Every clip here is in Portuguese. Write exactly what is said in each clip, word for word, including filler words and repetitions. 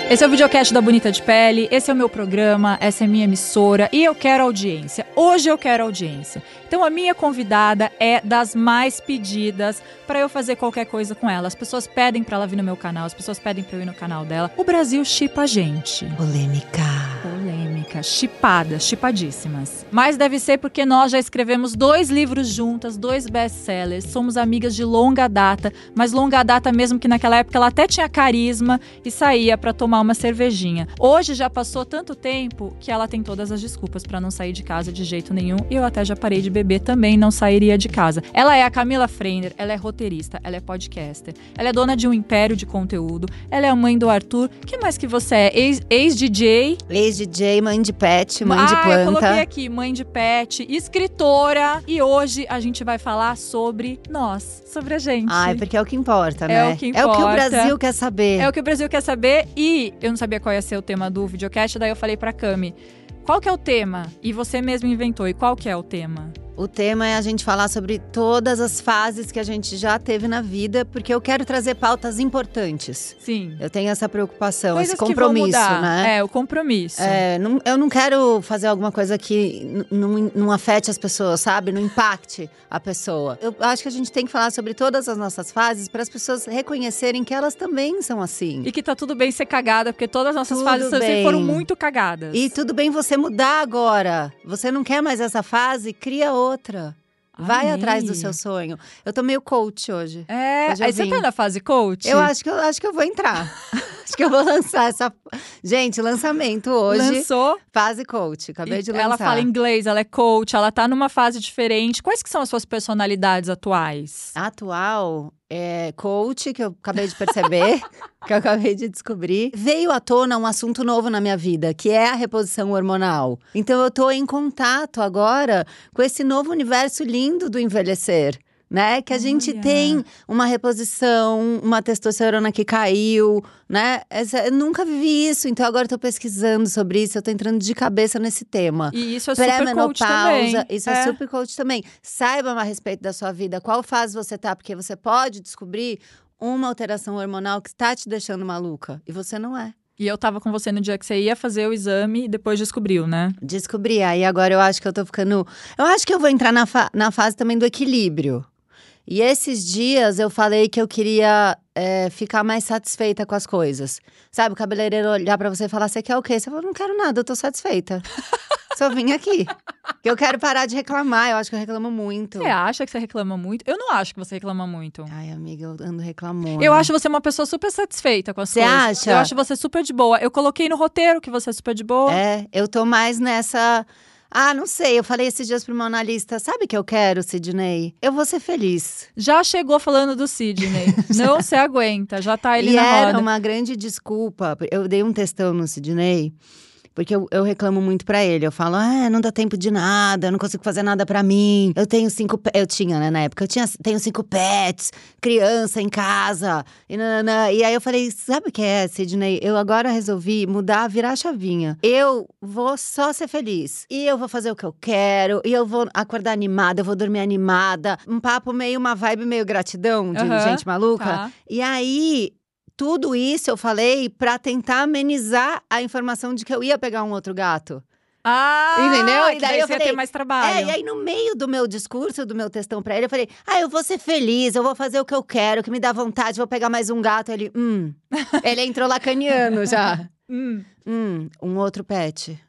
Esse é o videocast da Bonita de Pele, esse é o meu programa, essa é a minha emissora e eu quero audiência. Hoje eu quero audiência. Então a minha convidada é das mais pedidas para eu fazer qualquer coisa com ela. As pessoas pedem para ela vir no meu canal, as pessoas pedem para eu ir no canal dela. O Brasil shippa a gente. Polêmica. Polêmica, chipadas, chipadíssimas. Mas deve ser porque nós já escrevemos dois livros juntas, dois best-sellers. Somos amigas de longa data, mas longa data mesmo que naquela época ela até tinha carisma e saía para tomar uma cervejinha. Hoje já passou tanto tempo que ela tem todas as desculpas para não sair de casa de jeito nenhum. E eu até já parei de beber também, não sairia de casa. Ela é a Camila Frender, ela é roteirista, ela é podcaster, ela é dona de um império de conteúdo, ela é a mãe do Arthur. O que mais que você é? Ex- Ex-D J? Ex-D J, mãe de pet, mãe ah, de planta. Ah, eu coloquei aqui, mãe de pet, escritora. E hoje a gente vai falar sobre nós, sobre a gente. Ai, porque é o que importa, né? É o que importa. É o que o Brasil quer saber. É o que o Brasil quer saber. E eu não sabia qual ia ser o tema do videocast, daí eu falei pra Cami, qual que é o tema? E você mesmo inventou. E qual que é o tema? O tema é a gente falar sobre todas as fases que a gente já teve na vida, porque eu quero trazer pautas importantes. Sim. Eu tenho essa preocupação, Coisas esse compromisso, que vão mudar. né? É, o compromisso. É, não, eu não quero fazer alguma coisa que n- não, não afete as pessoas, sabe? Não impacte a pessoa. Eu acho que a gente tem que falar sobre todas as nossas fases para as pessoas reconhecerem que elas também são assim. E que tá tudo bem ser cagada, porque todas as nossas Tudo fases sempre bem. foram muito cagadas. E tudo bem você mudar agora. Você não quer mais essa fase? Cria outra. Vai Amei. atrás do seu sonho. Eu tô meio coach hoje. É, Hoje eu aí você vim. tá na fase coach? Eu acho que eu, acho que eu vou entrar. Acho que eu vou lançar essa… Gente, lançamento hoje. Lançou. Fase coach. Acabei de lançar. Ela fala inglês, ela é coach, ela tá numa fase diferente. Quais que são as suas personalidades atuais? Atual, é coach, que eu acabei de perceber, que eu acabei de descobrir. Veio à tona um assunto novo na minha vida, que é a reposição hormonal. Então eu tô em contato agora com esse novo universo lindo do envelhecer. Né? Que a gente Olha. tem uma reposição, uma testosterona que caiu, né? Essa, eu nunca vivi isso, então agora eu tô pesquisando sobre isso, eu tô entrando de cabeça nesse tema. E isso é super coach também. Isso é. é super coach também. Saiba a respeito da sua vida, qual fase você tá, porque você pode descobrir uma alteração hormonal que está te deixando maluca, e você não é. E eu tava com você no dia que você ia fazer o exame e depois descobriu, né? Descobri, aí agora eu acho que eu tô ficando… Eu acho que eu vou entrar na, fa... na fase também do equilíbrio. E esses dias eu falei que eu queria é, ficar mais satisfeita com as coisas. Sabe, o cabeleireiro olhar pra você e falar, você quer o quê? Você fala, não quero nada, eu tô satisfeita. Só vim aqui. Eu quero parar de reclamar, eu acho que eu reclamo muito. Você acha que você reclama muito? Eu não acho que você reclama muito. Ai, amiga, eu ando reclamando. Eu acho você uma pessoa super satisfeita com as Você coisas. acha? Eu acho você super de boa. Eu coloquei no roteiro que você é super de boa. É, eu tô mais nessa… Ah, não sei, eu falei esses dias pro meu analista, sabe o que eu quero, Sidney? Eu vou ser feliz. Já chegou falando do Sidney. Não se aguenta, já tá ele e na era roda. uma grande desculpa. Eu dei um textão no Sidney, porque eu, eu reclamo muito pra ele. Eu falo, ah, não dá tempo de nada, eu não consigo fazer nada pra mim. Eu tenho cinco… pe- Eu tinha, né, na época. Eu tinha, tenho cinco pets, criança em casa. E, nanana. E aí eu falei, sabe o que é, Sidney? Eu agora resolvi mudar, virar a chavinha. Eu vou só ser feliz. E eu vou fazer o que eu quero. E eu vou acordar animada, eu vou dormir animada. Um papo meio, uma vibe meio gratidão, de Aham, gente maluca. tá. E aí… Tudo isso eu falei pra tentar amenizar a informação de que eu ia pegar um outro gato. Ah, Entendeu? E que daí daí eu você ia falei, ter mais trabalho. É, e aí no meio do meu discurso, do meu textão pra ele, eu falei, ah, eu vou ser feliz, eu vou fazer o que eu quero, o que me dá vontade, vou pegar mais um gato. Ele, hum. Ele entrou lacaniano já. Hum. Hum, um outro pet.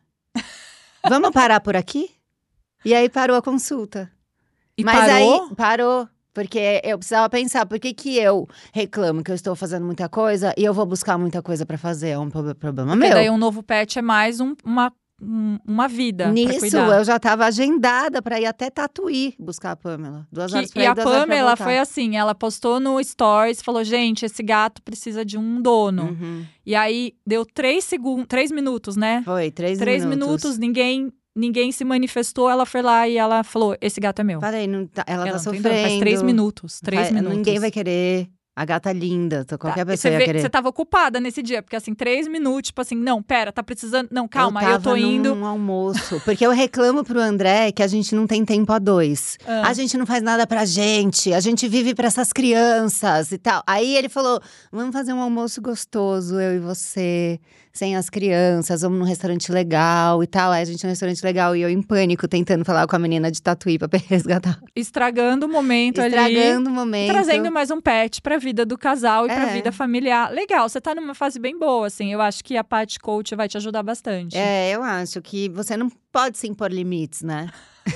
Vamos parar por aqui? E aí parou a consulta. E Mas parou? aí, parou. Porque eu precisava pensar, por que que eu reclamo que eu estou fazendo muita coisa e eu vou buscar muita coisa pra fazer? É um pro- problema Porque meu. daí um novo pet é mais um- uma, um- uma vida pra Nisso, cuidar. eu já tava agendada pra ir até Tatuí buscar a Pamela. Duas horas Que- pra e ir, a duas horas pra Pamela voltar. foi assim, ela postou no Stories, falou, gente, esse gato precisa de um dono. Uhum. E aí, deu três segundos, três minutos, né? Foi, três, Três minutos, ninguém, ninguém se manifestou, ela foi lá e ela falou, esse gato é meu. Falei, não tá- ela, Ela tá não tem dono, sofrendo. faz três minutos, três Vai- minutos. Ninguém vai querer. A gata linda, tô- qualquer Tá, pessoa você ia vê- querer. Você tava ocupada nesse dia, porque assim, três minutos, tipo assim, não, pera, tá precisando. Não, calma, eu, eu tava tô indo. num almoço. Porque eu reclamo pro André que a gente não tem tempo a dois. Ah. A gente não faz nada pra gente. A gente vive pra essas crianças e tal. Aí ele falou: vamos fazer um almoço gostoso, eu e você, sem as crianças, vamos num restaurante legal e tal. Aí a gente num restaurante legal e eu em pânico, tentando falar com a menina de Tatuí pra resgatar. Estragando o momento ali. Estragando o momento. Trazendo mais um pet pra vida do casal e pra É. vida familiar. Legal, você tá numa fase bem boa, assim. Eu acho que a Pat Coach vai te ajudar bastante. É, eu acho que você não pode se impor limites, né?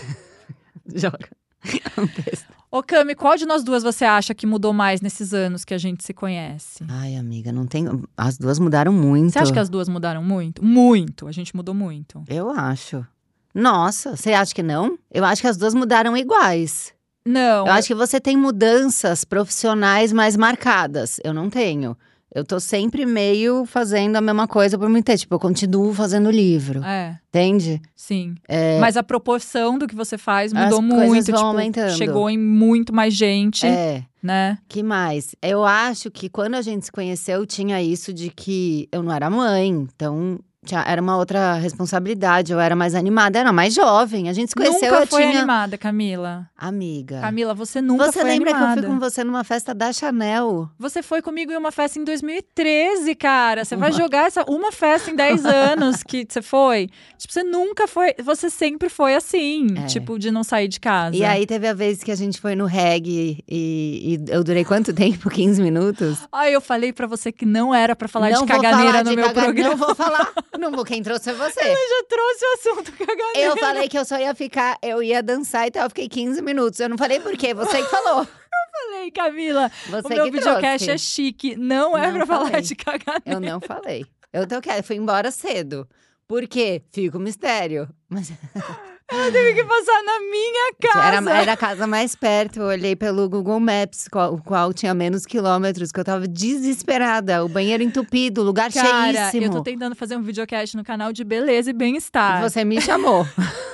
Joga um texto. Ô, Cami, qual de nós duas você acha que mudou mais nesses anos que a gente se conhece? Ai, amiga, não tem. As duas mudaram muito. Você acha que as duas mudaram muito? Muito. A gente mudou muito. Eu acho. Nossa, você acha que não? Eu acho que as duas mudaram iguais. Não. Eu acho que você tem mudanças profissionais mais marcadas. Eu não tenho. Eu tô sempre meio fazendo a mesma coisa por muito tempo. Tipo, eu continuo fazendo livro. É, Entende? sim. É, Mas a proporção do que você faz As mudou coisas muito. vão Tipo, aumentando. chegou em muito mais gente, é. né? Que mais? Eu acho que quando a gente se conheceu, tinha isso de que eu não era mãe. Então, tinha- era uma outra responsabilidade. Eu era mais animada, era mais jovem. A gente se conheceu, Nunca eu foi tinha… animada, Camila. Amiga. Camila, você nunca Você foi lembra animada. que eu fui com você numa festa da Chanel? Você foi comigo em uma festa em dois mil e treze, cara. Você vai jogar essa uma festa em dez anos que você foi. Tipo, você nunca foi. Você sempre foi assim, É. tipo, de não sair de casa. E aí teve a vez que a gente foi no reggae e, e eu durei quanto tempo? quinze minutos? Ai, eu falei pra você que não era pra falar não de vou caganeira falar no de meu caga- programa. Não vou falar. Não vou, quem trouxe foi você. Eu já trouxe o assunto caganeira. Eu falei que eu só ia ficar, eu ia dançar e tal, eu fiquei quinze minutos. Eu não falei por quê, você que falou. falei, Camila. Você o meu que videocast trouxe. é chique. Não é Não pra falar falei. de caganeira. Eu não falei. Eu tô quieto, fui embora cedo. Por quê? Fica um mistério. Mas Eu tive que passar na minha casa. era, era a casa mais perto. Eu olhei pelo Google Maps, qual, o qual tinha menos quilômetros, que eu tava desesperada. O banheiro entupido, o lugar Cara, cheiíssimo. eu tô tentando fazer um videocast no canal de beleza e bem-estar. E você me chamou.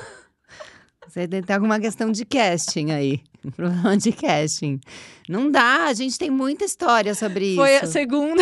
Você tem ter alguma questão de casting aí. Problema de casting. Não dá, a gente tem muita história sobre Foi isso. a segunda.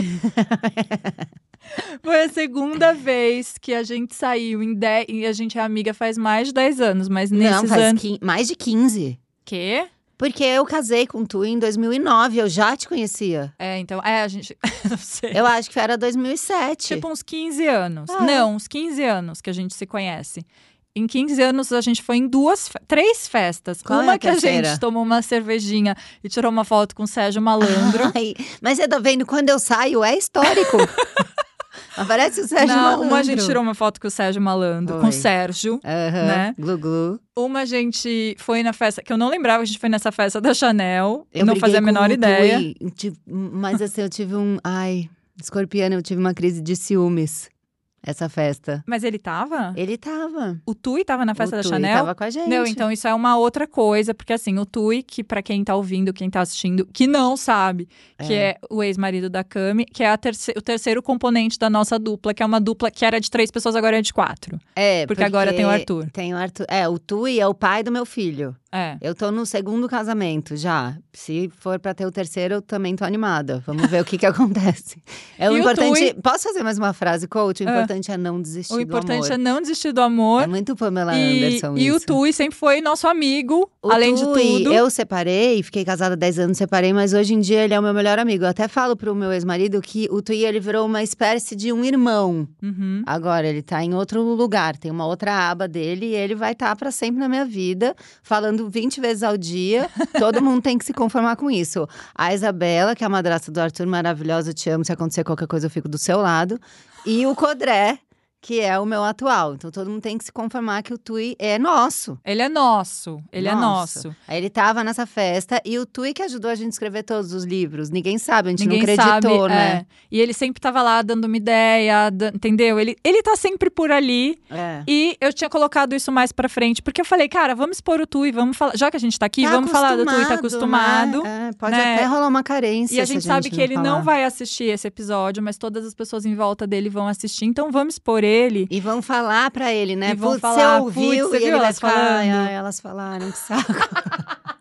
Foi a segunda vez que a gente saiu em dez. E a gente é amiga faz mais de dez anos, mas nesses Não, faz anos. quin- mais de quinze. Quê? Porque eu casei com tu em dois mil e nove, eu já te conhecia. É, então. É, a gente. Não sei. Eu acho que era dois mil e sete. Tipo uns quinze anos. Ah. Não, uns quinze anos que a gente se conhece. Em quinze anos, a gente foi em duas, fe- três festas. Qual é uma a que a terceira? gente tomou uma cervejinha e tirou uma foto com o Sérgio Malandro. Ai, mas você tá vendo, quando eu saio, é histórico. Aparece o Sérgio Não, Malandro. uma a gente tirou uma foto com o Sérgio Malandro, com o Foi. Sérgio. Aham, né? Glu Glu. Uma a gente foi na festa, que eu não lembrava, a gente foi nessa festa da Chanel. Eu não briguei fazia a com menor o ideia. Tui, tive- mas assim, eu tive um… Ai, escorpiana, eu tive uma crise de ciúmes. Essa festa. Mas ele tava? Ele tava. O Tui tava na festa o da Tui Chanel? tava com a gente. Não, então isso é uma outra coisa, porque assim, o Tui, que pra quem tá ouvindo, quem tá assistindo, que não sabe, que é, o ex-marido da Cami, que é a terce- o terceiro componente da nossa dupla, que é uma dupla que era de três pessoas, agora é de quatro. É, Porque agora tem o Arthur. Tem o Arthur. É, o Tui é o pai do meu filho. É. Eu tô no segundo casamento já. Se for pra ter o terceiro, eu também tô animada. Vamos ver o que que acontece. É o E o importante… Tui- Posso fazer mais uma frase, coach? O Ah. importante é não desistir O do importante amor. é não desistir do amor. É muito Pamela e Anderson e o isso. Tui sempre foi nosso amigo, O além de Tui, tudo. eu separei, fiquei casada há dez anos, separei, mas hoje em dia ele é o meu melhor amigo. Eu até falo pro meu ex-marido que o Tui, ele virou uma espécie de um irmão. Uhum. Agora, ele tá em outro lugar, tem uma outra aba dele e ele vai estar pra sempre na minha vida, falando vinte vezes ao dia. Todo mundo tem que se conformar com isso. A Isabela, que é a madrasta do Arthur, maravilhosa, eu te amo, se acontecer qualquer coisa eu fico do seu lado. E o Codré, que é o meu atual. Então, todo mundo tem que se conformar que o Tui é nosso. Ele é nosso, ele é Nossa. nosso. Aí ele tava nessa festa e o Tui que ajudou a gente a escrever todos os livros. Ninguém sabe, a gente Ninguém não acreditou, sabe, né? é. E ele sempre tava lá dando uma ideia, dan- entendeu? Ele, ele tá sempre por ali. É. E eu tinha colocado isso mais pra frente, porque eu falei, cara, vamos expor o Tui, vamos falar. Já que a gente tá aqui, Tá vamos falar do Tui, tá acostumado. Né? É, pode né? até rolar uma carência. E a se gente sabe que ele falar. não vai assistir esse episódio, mas todas as pessoas em volta dele vão assistir. Então vamos expor ele. E vão falar pra ele, né? E vão Putz, falar, você ouviu putz, você e ele viu vai elas ficar, ai, falando? ai, elas falaram, que saco.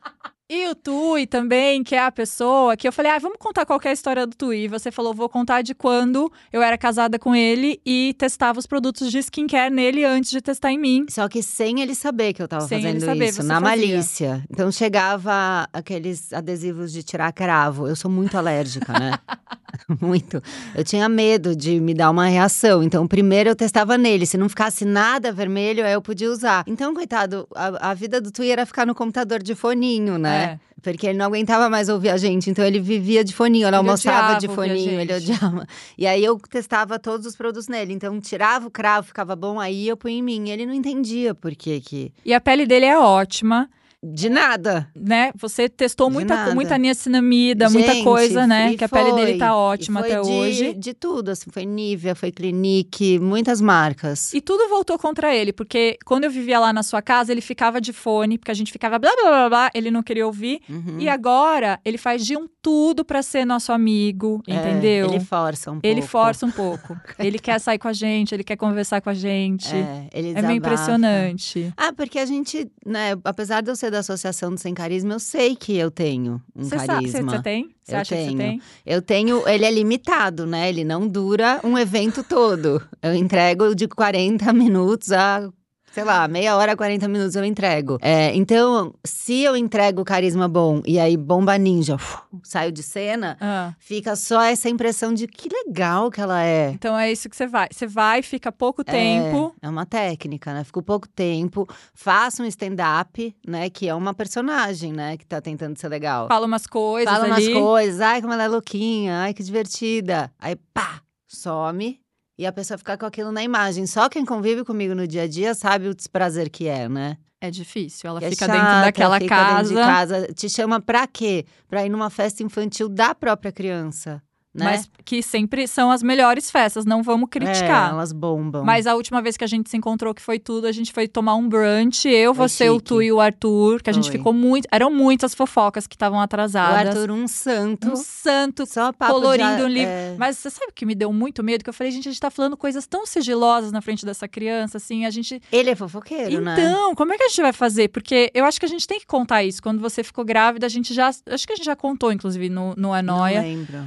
E o Tui também, que é a pessoa que eu falei, ah, vamos contar qual que é a história do Tui. E você falou, vou contar de quando eu era casada com ele e testava os produtos de skincare nele antes de testar em mim. Só que sem ele saber que eu tava Sem ele fazendo saber, isso, você na fazia. malícia. Então chegava aqueles adesivos de tirar cravo. Eu sou muito alérgica, né? Muito. Eu tinha medo de me dar uma reação. Então, primeiro eu testava nele. Se não ficasse nada vermelho, aí eu podia usar. Então, coitado, a, a vida do Tui era ficar no computador de foninho, né? É. Porque ele não aguentava mais ouvir a gente. Então, ele vivia de foninho. Ele, Ele almoçava odiava de ouvir a foninho, ele gente. odiava. E aí, eu testava todos os produtos nele. Então, tirava o cravo, ficava bom. Aí, eu punha em mim. Ele não entendia por que que… E a pele dele é ótima. De nada. Né? Você testou De muita, nada. muita niacinamida, muita Gente, coisa, né? e Que a pele dele foi. tá E ótima foi até de, hoje. de tudo, assim. Foi Nivea, foi Clinique, muitas marcas. E tudo voltou contra ele, porque quando eu vivia lá na sua casa, ele ficava de fone, porque a gente ficava blá blá blá blá, ele não queria ouvir. Uhum. E agora, ele faz de um tudo pra ser nosso amigo, É, entendeu? ele força um pouco. Ele força um pouco. Ele quer sair com a gente, ele quer conversar com a gente. É, ele É desabafa. meio impressionante. Ah, porque a gente, né, apesar de eu ser da Associação do Sem Carisma, eu sei que eu tenho um Você sabe, carisma. você tem? Você Eu acha que você tenho. tem? Eu tenho, ele é limitado, né? Ele não dura um evento todo. Eu entrego de quarenta minutos a, sei lá, meia hora, quarenta minutos eu entrego. É, então, se eu entrego carisma bom e aí bomba ninja, uf, saio de cena, Ah. fica só essa impressão de que legal que ela é. Então é isso que você vai. Você vai, fica pouco tempo. É, é uma técnica, né? Fico pouco tempo, faço um stand-up, né? Que é uma personagem, né? Que tá tentando ser legal. Fala umas coisas Fala ali. umas coisas, ai, como ela é louquinha, ai, que divertida. Aí, pá, some. E a pessoa fica com aquilo na imagem. Só quem convive comigo no dia a dia sabe o desprazer que é, né? É difícil. Ela Que é fica chata, dentro daquela fica casa. dentro de casa. Te chama pra quê? Pra ir numa festa infantil da própria criança, né? Mas que sempre são as melhores festas, não vamos É, criticar. elas bombam. Mas a última vez que a gente se encontrou, que foi tudo, a gente foi tomar um brunch. Eu, Foi você, o chique. Tu e o Arthur. Que a gente Foi. ficou muito… Eram muitas fofocas que estavam O atrasadas. Arthur, um santo. Um santo Só papo colorindo de, um livro. é, Mas você sabe o que me deu muito medo? Que eu falei, gente, a gente tá falando coisas tão sigilosas na frente dessa criança, assim, a gente… Ele é fofoqueiro, né? Então, como é que a gente vai fazer? Porque eu acho que a gente tem que contar isso. Quando você ficou grávida, a gente já… Acho que a gente já contou, inclusive, no, no É Não Nóia. lembro.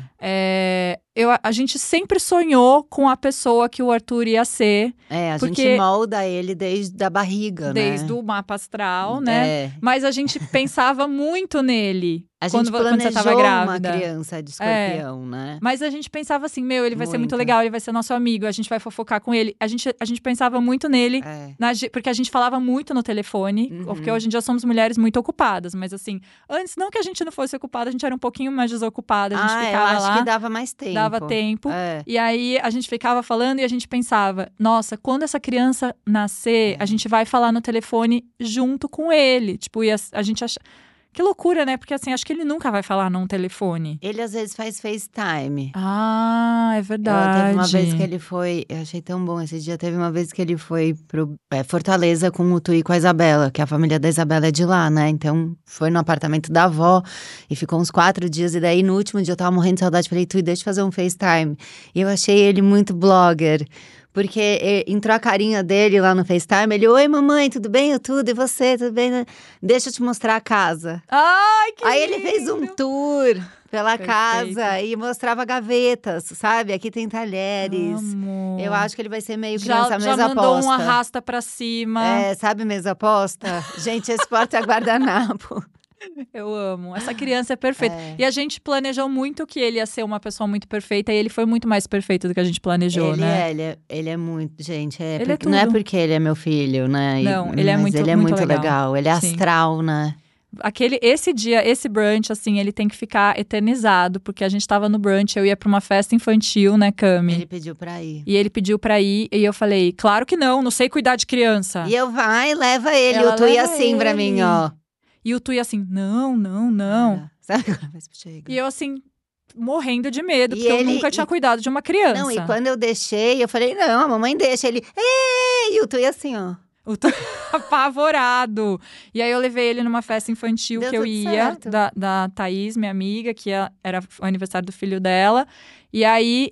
É, eu, a gente sempre sonhou com a pessoa que o Arthur ia ser. É, a Porque- gente molda ele desde a barriga, Desde né? o mapa astral, né? É. Mas a gente pensava muito nele. A quando, gente vo- quando você planejou tava uma grávida. criança de escorpião, né? Mas a gente pensava assim, meu, ele vai ser muito Muito. legal, ele vai ser nosso amigo, a gente vai fofocar com ele. A gente, a gente pensava muito nele, É. na ge- porque a gente falava muito no telefone, Uhum. porque hoje em dia somos mulheres muito ocupadas. Mas assim, antes não que a gente não fosse ocupada, a gente era um pouquinho mais desocupada, a gente Ah, eu ficava acho lá, que dava mais tempo. dava tempo. É. E aí a gente ficava falando e a gente pensava, nossa, quando essa criança nascer, É. a gente vai falar no telefone junto com ele. Tipo, e a, a gente acha… Que loucura, né? Porque assim, acho que ele nunca vai falar num telefone. Ele às vezes faz FaceTime. Ah, é Eu, verdade. teve uma vez que ele foi, eu achei tão bom esse dia, teve uma vez que ele foi pro é, Fortaleza com o Tu e com a Isabela, que a família da Isabela é de lá, né? Então foi no apartamento da avó e ficou uns quatro dias. E daí no último dia eu tava morrendo de saudade, falei, Tu, deixa eu fazer um FaceTime. E eu achei ele muito blogger. Porque eh, entrou a carinha dele lá no FaceTime, ele, oi mamãe, tudo bem? Eu tudo, e você, tudo bem? Deixa eu te mostrar a casa. Ai, que Aí ele fez um lindo! tour pela Perfeito. casa e mostrava gavetas, sabe? Aqui tem talheres. Amo. Eu acho que ele vai ser meio criança já, já mesa mandou aposta. um arrasta pra cima. É, sabe mesa aposta? Gente, esse porta é guardanapo. Eu amo. Essa criança é perfeita. É. E a gente planejou muito que ele ia ser uma pessoa muito perfeita. E ele foi muito mais perfeito do que a gente planejou, Ele né? é, ele é, ele é muito, gente, é, Ele é porque- não é tudo. porque ele é meu filho, né? E- Não, ele é mas muito- ele é muito muito legal. legal. Ele é Sim. astral, né? Aquele, esse dia, esse brunch, assim, ele tem que ficar eternizado. Porque a gente tava no brunch, eu ia pra uma festa infantil, né, Cami? Ele pediu pra ir. E ele pediu pra ir. E eu falei, claro que não, não sei cuidar de criança. E eu, vai, leva ele. Ela Eu tô ia leva assim pra ele. mim, ó. E o Tui assim, não, não, não. Cara, sabe quando vai chega? E eu assim, morrendo de medo, E porque eu ele- nunca tinha e- cuidado de uma criança. Não, e quando eu deixei, eu falei, não, a mamãe deixa. Ele, ei! E eu tô ia assim, ó. O Tui apavorado. E aí eu levei ele numa festa infantil Deu que eu tudo ia, certo. da, da Thaís, minha amiga, que ia- era o aniversário do filho dela. E aí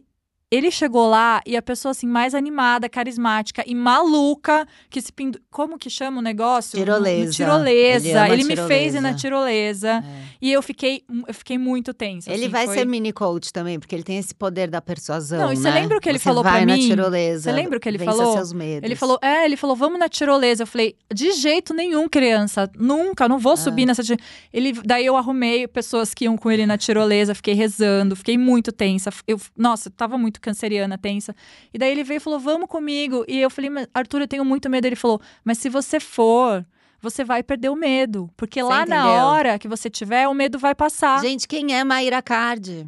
Ele chegou lá e a pessoa, assim, mais animada, carismática e maluca, que se pindu... Como que chama o negócio? Tirolesa. No tirolesa. Ele ama Ele me tirolesa. fez ir na tirolesa. É. E eu fiquei, eu fiquei muito tensa. Ele assim, vai foi... ser mini coach também, porque ele tem esse poder da persuasão, Não, e você né? lembra o que ele Você falou vai pra na mim? tirolesa, Você lembra o que ele vença falou? seus medos. Ele falou, é, ele falou, vamos na tirolesa. Eu falei, de jeito nenhum, criança. Nunca, não vou subir Ah. nessa tirolesa. Ele, daí eu arrumei pessoas que iam com ele na tirolesa, fiquei rezando, fiquei muito tensa. Eu, nossa, eu tava muito canceriana, tensa. E daí ele veio e falou, vamos comigo. E eu falei, mas, Arthur, eu tenho muito medo. Ele falou, mas se você for, você vai perder o medo. Porque Você lá entendeu? na hora que você tiver, o medo vai passar. Gente, quem é Mayra Card?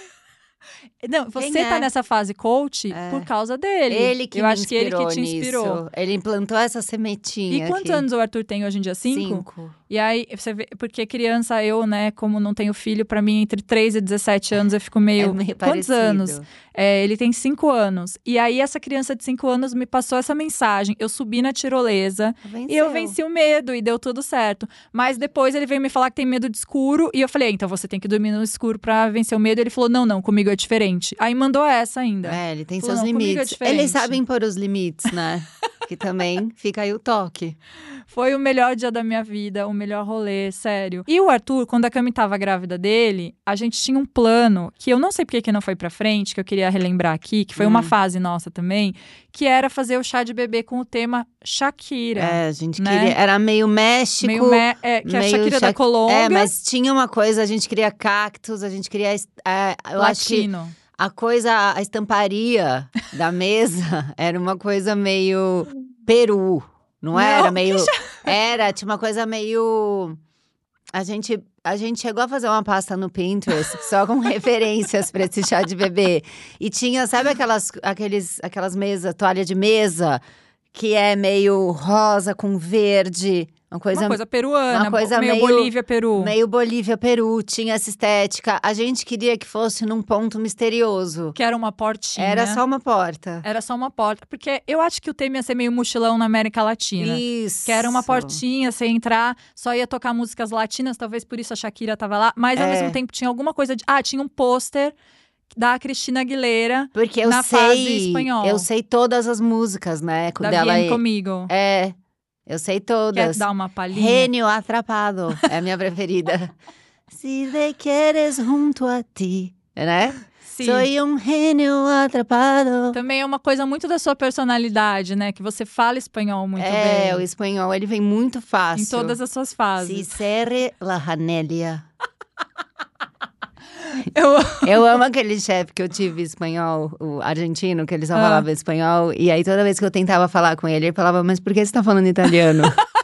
Não, você Quem tá é? nessa fase coach É. por causa dele. Ele que Eu me acho que ele que inspirou te inspirou. nisso. Ele implantou essa sementinha E quantos aqui. anos o Arthur tem hoje em dia? Cinco? Cinco. E aí, você vê, porque criança, eu, né, como não tenho filho, pra mim, entre três e dezessete anos, eu fico meio. É meio Quantos parecido. anos? É, ele tem cinco anos. E aí, essa criança de cinco anos me passou essa mensagem. Eu subi na tirolesa Venceu. e eu venci o medo e deu tudo certo. Mas depois ele veio me falar que tem medo de escuro. E eu falei, então você tem que dormir no escuro pra vencer o medo. Ele falou, não, não, comigo é diferente. Aí mandou essa ainda. É, ele tem Falou, seus não, comigo é limites. diferente. Eles sabem pôr os limites, né? Que também fica aí o toque. Foi o melhor dia da minha vida, o melhor rolê, sério. E o Arthur, quando a Cami tava grávida dele, a gente tinha um plano, que eu não sei porque que não foi pra frente, que eu queria relembrar aqui, que foi Hum. uma fase nossa também, que era fazer o chá de bebê com o tema Shakira. É, a gente né? queria. Era meio México. Meio me- é, que é a meio Shakira da Shak- Colômbia, É, mas tinha uma coisa, a gente queria cactos, a gente queria. É, eu acho que latino. a coisa, a estamparia da mesa era uma coisa meio Peru. Não, Não, era que meio. Era, tinha uma coisa meio. A gente, a gente chegou a fazer uma pasta no Pinterest só com referências pra esse chá de bebê. E tinha, sabe aquelas, aqueles, aquelas mesas, toalha de mesa, que é meio rosa com verde. Uma coisa, Uma coisa peruana, uma coisa meio, meio- Bolívia, Peru. meio Bolívia, Peru. Tinha essa estética. A gente queria que fosse num ponto misterioso. Que era uma portinha. Era só uma porta. Era só uma porta. Porque eu acho que o tema ia ser meio mochilão na América Latina. Isso. Que era uma portinha, você ia entrar, só ia tocar músicas latinas, talvez por isso a Shakira tava lá. Mas ao É. mesmo tempo tinha alguma coisa de. Ah, tinha um pôster da Cristina Aguilera, Porque eu na fase sei, espanhol. eu sei todas as músicas, né? da dela Vem é- Comigo. É, eu sei Quer todas. dar uma palhinha? Gênio atrapado é a minha preferida. Se te queres junto a ti, né? Sim. Soy um gênio atrapado. Também é uma coisa muito da sua personalidade, né? Que você fala espanhol muito é, o bem. espanhol, ele vem muito fácil. Em todas as suas Si fases. serre la janelia. Eu... Eu amo aquele chefe que eu tive espanhol, o argentino, que ele só Ah. falava espanhol. E aí, toda vez que eu tentava falar com ele, ele falava, mas por que você tá falando italiano?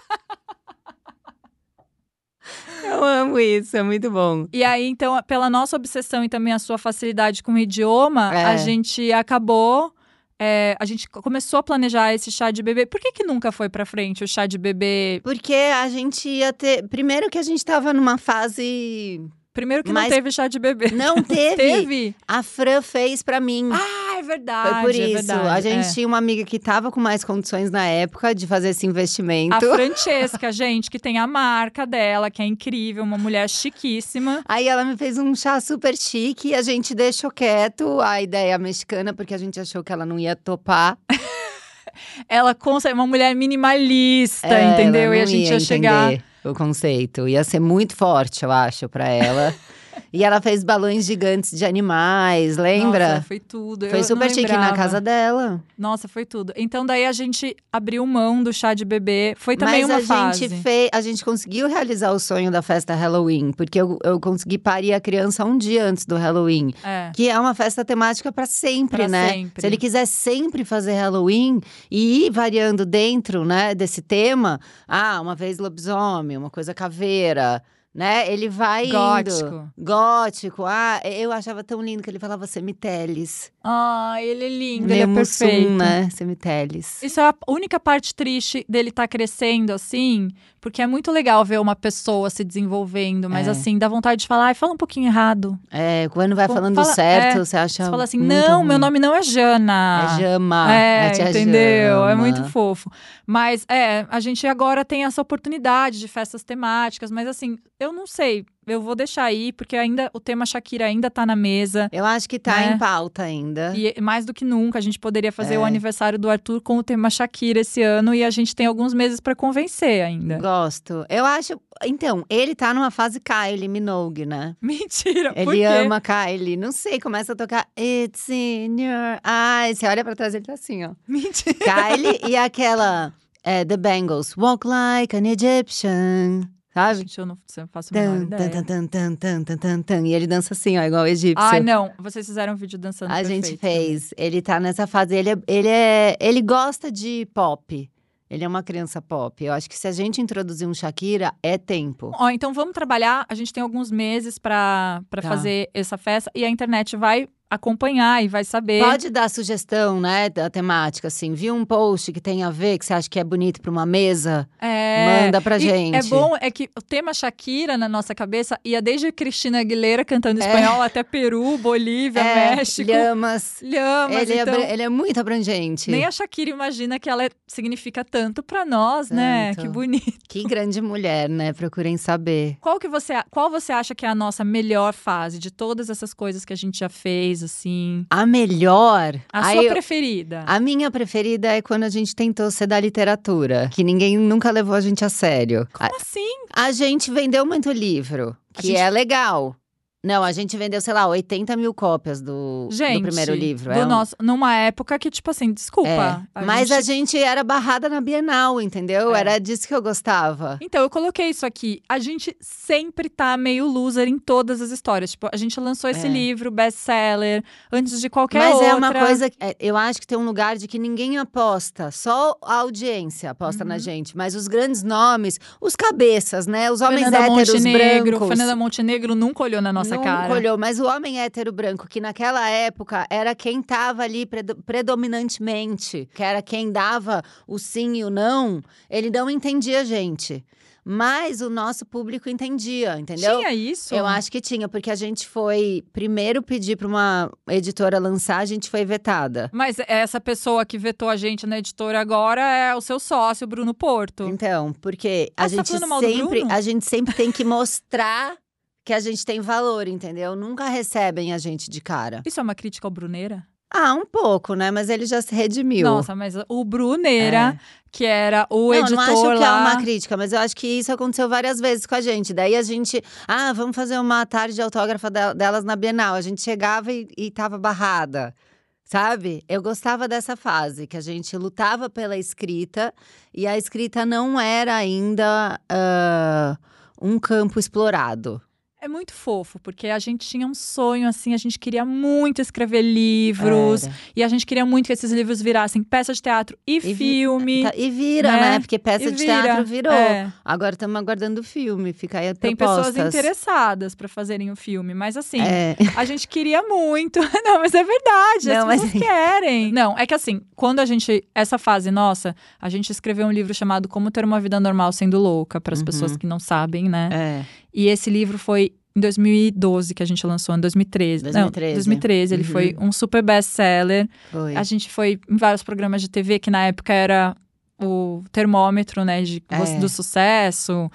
Eu amo isso, é muito bom. E aí, então, pela nossa obsessão e também a sua facilidade com o idioma, É. a gente acabou. é, a gente começou a planejar esse chá de bebê. Por que que nunca foi pra frente o chá de bebê? Porque a gente ia ter. Primeiro que a gente tava numa fase. Primeiro que Mas- não teve chá de bebê. Não teve. Teve? A Fran fez pra mim. Ah, é verdade. Foi por é isso. verdade, a gente é. tinha uma amiga que tava com mais condições na época de fazer esse investimento. A Francesca, gente, que tem a marca dela, que é incrível, uma mulher chiquíssima. Aí ela me fez um chá super chique e a gente deixou quieto a ideia mexicana, porque a gente achou que ela não ia topar. Ela consegue, uma mulher minimalista, É, entendeu? ela E a não gente ia ia chegar. entender o conceito. Ia ser muito forte, eu acho, pra ela. E ela fez balões gigantes de animais, lembra? Nossa, foi tudo. Foi Eu super não chique na lembrava. casa dela. Nossa, foi tudo. Então daí a gente abriu mão do chá de bebê. Foi também Mas uma a fase. gente fez, a gente conseguiu realizar o sonho da festa Halloween, porque eu, eu consegui parir a criança um dia antes do Halloween. É. Que é uma festa temática pra sempre, Pra né? sempre. Se ele quiser sempre fazer Halloween e ir variando dentro, né, desse tema, ah, uma vez lobisomem, uma coisa caveira, né? Ele vai Gótico. indo. Gótico. Ah, eu achava tão lindo que ele falava semiteles. Ah, ele é lindo, Meio ele é Mussum, perfeito. né? Semiteles. Isso é a única parte triste dele estar crescendo, assim, porque é muito legal ver uma pessoa se desenvolvendo, mas É. assim, dá vontade de falar, ai, fala um pouquinho errado. É, quando vai Pô, falando fala- certo, é, você acha Você fala assim, muito não, ruim. meu nome não é Jana. É Jama. É, a tia entendeu? Jama. É muito fofo. Mas, é, a gente agora tem essa oportunidade de festas temáticas, mas assim, eu não sei. Eu vou deixar aí, porque ainda o tema Shakira ainda tá na mesa. Eu acho que tá né? em pauta ainda. E mais do que nunca, a gente poderia fazer É. o aniversário do Arthur com o tema Shakira esse ano. E a gente tem alguns meses pra convencer ainda. Gosto. Eu acho… Então, ele tá numa fase Kylie Minogue, né? Mentira, por Ele quê? ama Kylie. Não sei, começa a tocar It's in your eyes. Você olha pra trás, ele tá assim, ó. Mentira. Kylie e aquela… é, The Bangles. Walk like an Egyptian. Sabe? Gente, eu não faço a menor Tan, ideia. tan, tan, tan, tan, tan, tan, tan. E ele dança assim, ó, igual o egípcio. Ai, não. Vocês fizeram um vídeo dançando A perfeito gente também. fez. Ele tá nessa fase. Ele, é, ele, é, ele gosta de pop. Ele é uma criança pop. Eu acho que se a gente introduzir um Shakira, é tempo. Ó, então vamos trabalhar. A gente tem alguns meses pra, pra Tá. fazer essa festa. E a internet vai acompanhar e vai saber. Pode dar sugestão, né, da temática, assim. Viu um post que tem a ver, que você acha que é bonito pra uma mesa? É, Manda pra e gente. É bom, é que o tema Shakira na nossa cabeça ia desde Cristina Aguilera cantando É. espanhol até Peru, Bolívia, É, México. Lhamas. Lhamas, Ele, então… é, ele é muito abrangente. Nem a Shakira imagina que ela é- significa tanto pra nós, né? Tanto. Que bonito. Que grande mulher, né? Procurem saber. Qual que você, a- qual você acha que é a nossa melhor fase de todas essas coisas que a gente já fez, assim? A melhor… A Aí sua eu- preferida? A minha preferida é quando a gente tentou ser da literatura, que ninguém nunca levou a gente a sério. A, Como assim? a gente vendeu muito livro, A que gente- é legal. Não, a gente vendeu, sei lá, oitenta mil cópias do, Gente, do primeiro livro. do é um- nosso, numa época que, tipo assim, desculpa. é. Mas a gente era barrada na Bienal, entendeu? É. Era disso que eu gostava. Então, eu coloquei isso aqui. A gente sempre tá meio loser em todas as histórias. Tipo, a gente lançou esse É. livro, best-seller, antes de qualquer Mas outra. é uma coisa, é, eu acho que tem um lugar de que ninguém aposta, só a audiência aposta Uhum. na gente. Mas os grandes nomes, os cabeças, né? Os homens Fernanda héteros Montenegro. brancos. Fernanda Montenegro nunca olhou na nossa Nunca cara. olhou, mas o homem hétero branco, que naquela época era quem tava ali predo- predominantemente, que era quem dava o sim e o não, ele não entendia a gente. Mas o nosso público entendia, entendeu? Tinha isso? Eu acho que tinha, porque a gente foi primeiro pedir para uma editora lançar, a gente foi vetada. Mas essa pessoa que vetou a gente na editora agora é o seu sócio, Bruno Porto. Então, porque a Ah, você tá gente falando mal do sempre, Bruno? a gente sempre tem que mostrar que a gente tem valor, entendeu? Nunca recebem a gente de cara. Isso é uma crítica ao Bruneira? Ah, um pouco, né? Mas ele já se redimiu. Nossa, mas o Bruneira, que era o Não, editor não acho que lá… é uma crítica, mas eu acho que isso aconteceu várias vezes com a gente. Daí a gente, ah, vamos fazer uma tarde de autógrafa del- delas na Bienal. A gente chegava e, e tava barrada, sabe? Eu gostava dessa fase, que a gente lutava pela escrita e a escrita não era ainda ah, um campo explorado. É muito fofo, porque a gente tinha um sonho, assim, a gente queria muito escrever livros. Era. E a gente queria muito que esses livros virassem peça de teatro e, E vi- filme. Tá, e vira, né? né? Porque peça E de vira, teatro virou. é. Agora estamos aguardando o filme, fica aí a Tem propostas. pessoas interessadas pra fazerem o filme, mas assim, É. a gente queria muito. Não, mas é verdade, Não, as mas- pessoas querem. Não, é que assim, quando a gente, essa fase nossa, a gente escreveu um livro chamado Como Ter uma Vida Normal Sendo Louca, para as Uhum. pessoas que não sabem, né? É. E esse livro foi em dois mil e doze que a gente lançou, em dois mil e treze. dois mil e Não, treze. dois mil e treze, ele Uhum. foi um super best-seller. Foi. A gente foi em vários programas de T V, que na época era o termômetro, né, de, É. do sucesso.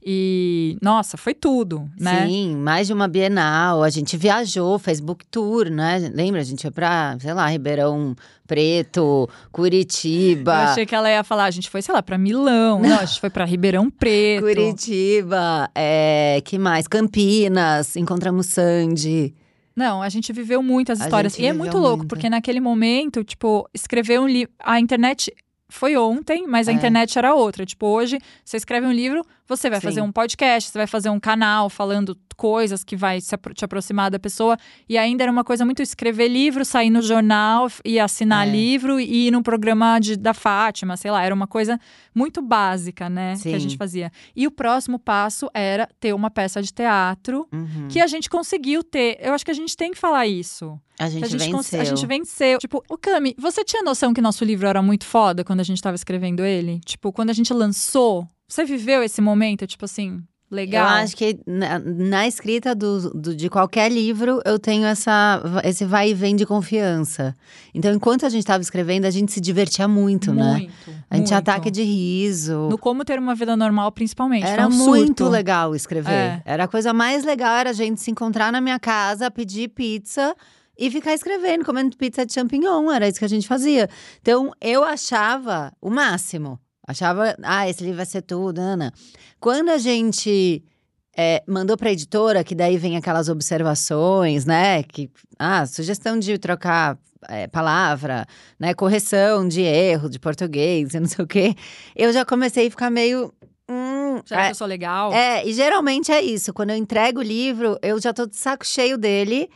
E, nossa, foi tudo, né? Sim, mais de uma Bienal. A gente viajou, fez book tour, né? Lembra? A gente foi pra, sei lá, Ribeirão Preto, Curitiba. Eu achei que ela ia falar, a gente foi, sei lá, pra Milão. Não, a gente foi pra Ribeirão Preto. Curitiba, é, que mais? Campinas, encontramos Sandy. Não, a gente viveu muitas A histórias. gente E é viveu muito louco, muito. porque naquele momento, tipo, escrever um livro… A internet foi ontem, mas a É. internet era outra. Tipo, hoje, você escreve um livro, você vai Sim. fazer um podcast, você vai fazer um canal falando coisas que vai se apro- te aproximar da pessoa. E ainda era uma coisa muito escrever livro, sair no jornal e assinar É. livro e ir num programa de, da Fátima, sei lá. Era uma coisa muito básica, né? Que a Sim. gente fazia. E o próximo passo era ter uma peça de teatro Uhum. que a gente conseguiu ter. Eu acho que a gente tem que falar isso. A Que gente, a gente, cons- venceu. a gente venceu. Tipo, ô Cami, você tinha noção que nosso livro era muito foda quando a gente tava escrevendo ele? Tipo, quando a gente lançou, você viveu esse momento? Tipo assim, legal? Eu acho que na, na escrita do, do, de qualquer livro, eu tenho essa, esse vai e vem de confiança. Então, enquanto a gente estava escrevendo, a gente se divertia muito, muito né? Muito, A gente tinha muito. ataque de riso. No Como Ter Uma Vida Normal, principalmente. Era foi um muito surto. legal escrever. É. Era a coisa mais legal, era a gente se encontrar na minha casa, pedir pizza e ficar escrevendo, comendo pizza de champignon. Era isso que a gente fazia. Então, eu achava o máximo. Achava, ah, esse livro vai ser tudo, Ana. Quando a gente é, mandou pra editora, que daí vem aquelas observações, né? Que, ah, sugestão de trocar é, palavra, né? Correção de erro de português e não sei o quê. Eu já comecei a ficar meio… Hum, Será é, que eu sou legal? É, e geralmente é isso. Quando eu entrego o livro, eu já tô de saco cheio dele.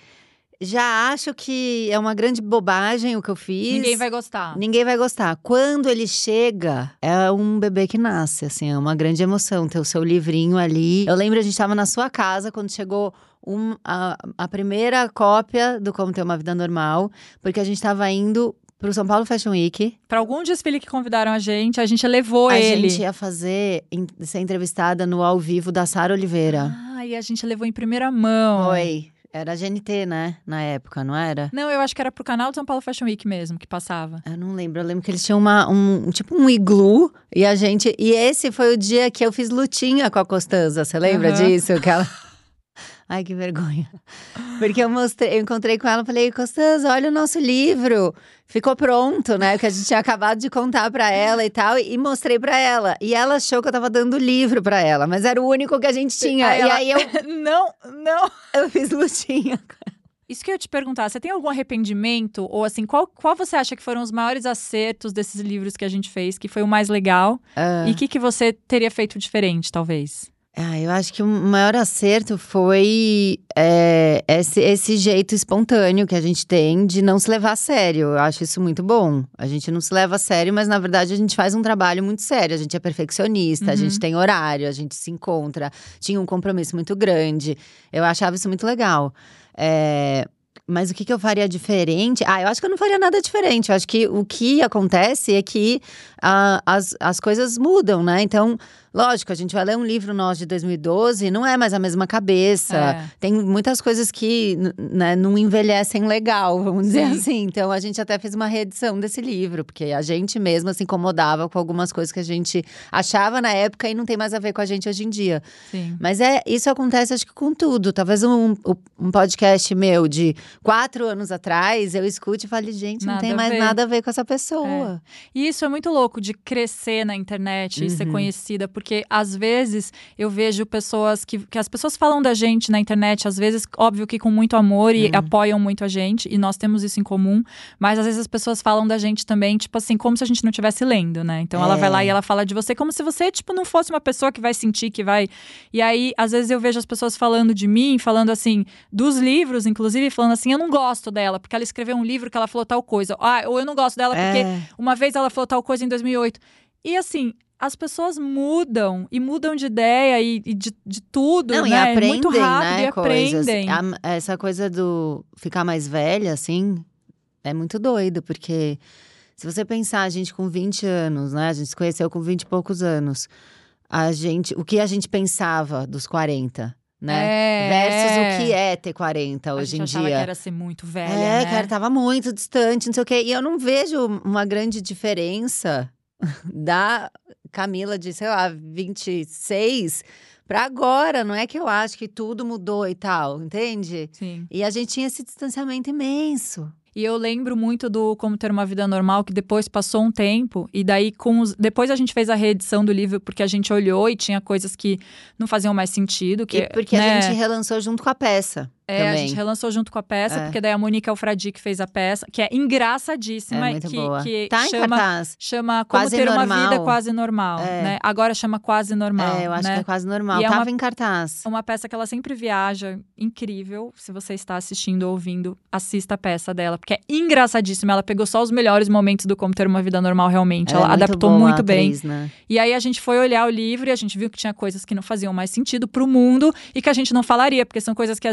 Já acho que é uma grande bobagem o que eu fiz. Ninguém vai gostar. Ninguém vai gostar. Quando ele chega, é um bebê que nasce, assim, é uma grande emoção ter o seu livrinho ali. Eu lembro, a gente estava na sua casa quando chegou um, a, a primeira cópia do Como Ter Uma Vida Normal, porque a gente estava indo pro São Paulo Fashion Week. Para algum desfile que convidaram a gente, a gente levou a ele. A gente ia fazer, ser entrevistada no ao vivo da Sara Oliveira. Ah, e a gente levou em primeira mão. Foi. Era G N T, né? Na época, não era? Não, eu acho que era pro canal do São Paulo Fashion Week mesmo, que passava. Eu não lembro. Eu lembro que eles tinham uma, um, tipo um iglu. E a gente… E esse foi o dia que eu fiz lutinha com a Costanza. Você lembra uhum. disso? Que ela… Ai, que vergonha. Porque eu mostrei, eu encontrei com ela e falei, Costanza, olha o nosso livro. Ficou pronto, né? Que a gente tinha acabado de contar pra ela e tal. E mostrei pra ela. E ela achou que eu tava dando livro pra ela. Mas era o único que a gente tinha. Aí e ela... aí eu… não, não. Eu fiz lutinha. Isso que eu ia te perguntar, você tem algum arrependimento? Ou assim, qual, qual você acha que foram os maiores acertos desses livros que a gente fez? Que foi o mais legal? Uh... E o que, que você teria feito diferente, talvez? Ah, eu acho que o maior acerto foi é, esse, esse jeito espontâneo que a gente tem de não se levar a sério. Eu acho isso muito bom. A gente não se leva a sério, mas na verdade a gente faz um trabalho muito sério. A gente é perfeccionista, uhum. a gente tem horário, a gente se encontra. Tinha um compromisso muito grande. Eu achava isso muito legal. É… Mas o que, que eu faria diferente? Ah, eu acho que eu não faria nada diferente. Eu acho que o que acontece é que ah, as, as coisas mudam, né? Então, lógico, a gente vai ler um livro nosso de dois mil e doze, não é mais a mesma cabeça. É. Tem muitas coisas que né, não envelhecem legal, vamos dizer Sim. assim. Então, a gente até fez uma reedição desse livro, porque a gente mesma se incomodava com algumas coisas que a gente achava na época e não tem mais a ver com a gente hoje em dia. Sim. Mas é, isso acontece, acho que com tudo. Talvez um, um podcast meu de quatro anos atrás, eu escute e fale, gente, nada não tem mais ver. nada a ver com essa pessoa. É. E isso é muito louco de crescer na internet e uhum. ser conhecida, porque às vezes eu vejo pessoas que, que as pessoas falam da gente na internet, às vezes, óbvio que com muito amor e uhum. apoiam muito a gente, e nós temos isso em comum, mas às vezes as pessoas falam da gente também, tipo assim, como se a gente não estivesse lendo, né? Então é. ela vai lá e ela fala de você como se você, tipo, não fosse uma pessoa que vai sentir, que vai… E aí, às vezes eu vejo as pessoas falando de mim, falando assim, dos livros, inclusive, falando assim, eu não gosto dela, porque ela escreveu um livro que ela falou tal coisa. Ah, ou eu não gosto dela porque é. uma vez ela falou tal coisa em dois mil e oito. E assim, as pessoas mudam, e mudam de ideia e, e de, de tudo, não, né? E aprendem, muito rápido, né, e aprendem. Coisas. A, essa coisa do ficar mais velha, assim, é muito doido, porque se você pensar, a gente com vinte anos, né? A gente se conheceu com vinte e poucos anos. A gente, o que a gente pensava dos quarenta? Né? É, Versus o que é ter quarenta hoje em dia. A gente achava que era ser muito velha, É, né? cara, tava muito distante, não sei o quê. E eu não vejo uma grande diferença da Camila de, sei lá, vinte e seis pra agora. Não é que eu acho que tudo mudou e tal, entende? Sim. E a gente tinha esse distanciamento imenso. E eu lembro muito do Como Ter Uma Vida Normal, que depois passou um tempo, e daí com os... depois a gente fez a reedição do livro, porque a gente olhou e tinha coisas que não faziam mais sentido. Que, e porque né? a gente relançou junto com a peça. É, também. A gente relançou junto com a peça, é. porque daí a Mônica Alfradi que fez a peça, que é engraçadíssima. É muito que, boa. que tá chama, em cartaz. Chama Como quase Ter normal. Uma Vida Quase Normal, é. né? Agora chama Quase Normal, É, eu acho né? que é quase normal. E Tava é uma, em cartaz. uma peça que ela sempre viaja, incrível. Se você está assistindo ou ouvindo, assista a peça dela, porque é engraçadíssima. Ela pegou só os melhores momentos do Como Ter Uma Vida Normal, realmente. Ela é muito adaptou boa, muito atriz, bem. Né? E aí a gente foi olhar o livro e a gente viu que tinha coisas que não faziam mais sentido pro mundo e que a gente não falaria, porque são coisas que às vezes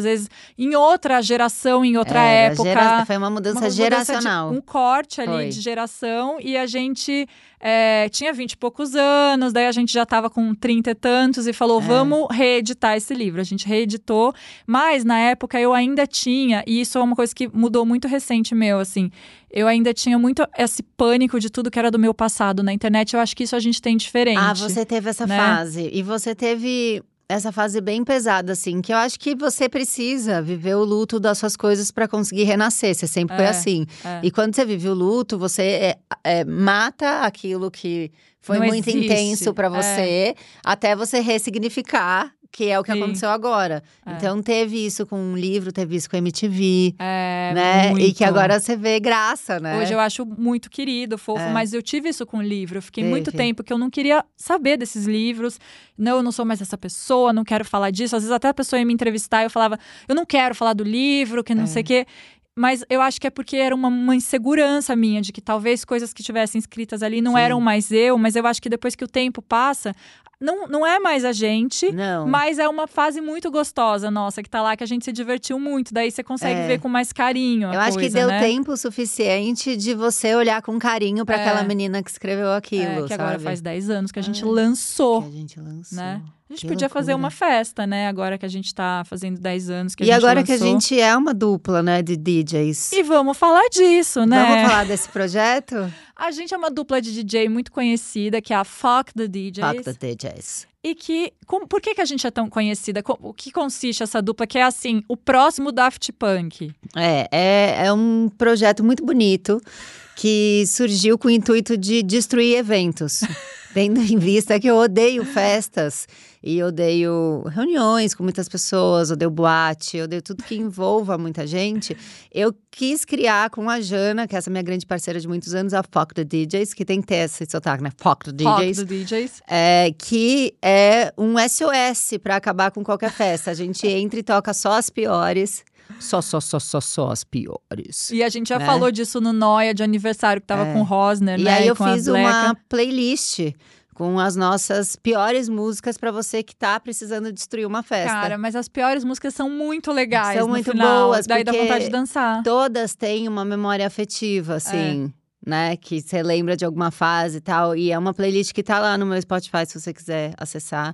em outra geração, em outra Era época. gera- Foi uma mudança, uma mudança geracional. de- um corte ali Foi. de geração. E a gente é, tinha vinte e poucos anos, daí a gente já estava com trinta e tantos e falou, É. vamos reeditar esse livro. A gente reeditou, mas na época eu ainda tinha, e isso é uma coisa que mudou muito recente meu, assim, eu ainda tinha muito esse pânico de tudo que era do meu passado na internet. Eu acho que isso a gente tem diferente. Ah, você teve essa né? fase. E você teve essa fase bem pesada, assim, que eu acho que você precisa viver o luto das suas coisas pra conseguir renascer. Você sempre foi É, assim. é. E quando você vive o luto, você é, é, mata aquilo que foi Não muito existe. intenso pra você, até você ressignificar, que é o que Sim. aconteceu agora. É. Então teve isso com um livro, teve isso com a M T V, É, né? muito. E que agora você vê graça, né? Hoje eu acho muito querido, fofo, É. mas eu tive isso com o livro. Eu fiquei muito Teve. tempo que eu não queria saber desses livros. Não, eu não sou mais essa pessoa, não quero falar disso. Às vezes até a pessoa ia me entrevistar e eu falava, eu não quero falar do livro, que não É. sei o quê. Mas eu acho que é porque era uma, uma insegurança minha, de que talvez coisas que tivessem escritas ali não Sim. eram mais eu, mas eu acho que depois que o tempo passa, não, não é mais a gente. Não. Mas é uma fase muito gostosa nossa, que tá lá, que a gente se divertiu muito. Daí você consegue É. ver com mais carinho a Eu acho que coisa, deu né? tempo suficiente de você olhar com carinho pra É. aquela menina que escreveu aquilo, É, que agora sabe? faz dez anos que a gente É. lançou, Que a gente lançou. né? A gente Que podia fazer loucura. uma festa, né? Agora que a gente tá fazendo dez anos que a E gente agora que a lançou. gente é uma dupla, né, de D Js. E vamos falar disso, né? Vamos falar desse projeto? A gente é uma dupla de D J muito conhecida, que é a Fuck the D Js. Fuck the D Js. E que, com- por que, que a gente é tão conhecida? Co- O que consiste essa dupla? Que é assim, o próximo Daft Punk. É, é, é um projeto muito bonito que surgiu com o intuito de destruir eventos. Tendo em vista que eu odeio festas e odeio reuniões com muitas pessoas, odeio boate, odeio tudo que envolva muita gente. Eu quis criar com a Jana, que é essa minha grande parceira de muitos anos, a Fuck the D Js, que tem que ter esse sotaque, né? Fuck the Fuck D Js. the D Js. É, que é um S O S para acabar com qualquer festa. A gente entra e toca só as piores. Só, só, só, só, só as piores. E a gente já Né? falou disso no Noia de aniversário, que tava É. com o Rosner, E né? aí eu com a fiz Bleca. uma playlist com as nossas piores músicas pra você que tá precisando destruir uma festa. Cara, mas as piores músicas são muito legais São no muito final. boas, Daí dá porque vontade de dançar. Todas têm uma memória afetiva, assim, né? Que você lembra de alguma fase e tal. E é uma playlist que tá lá no meu Spotify, se você quiser acessar.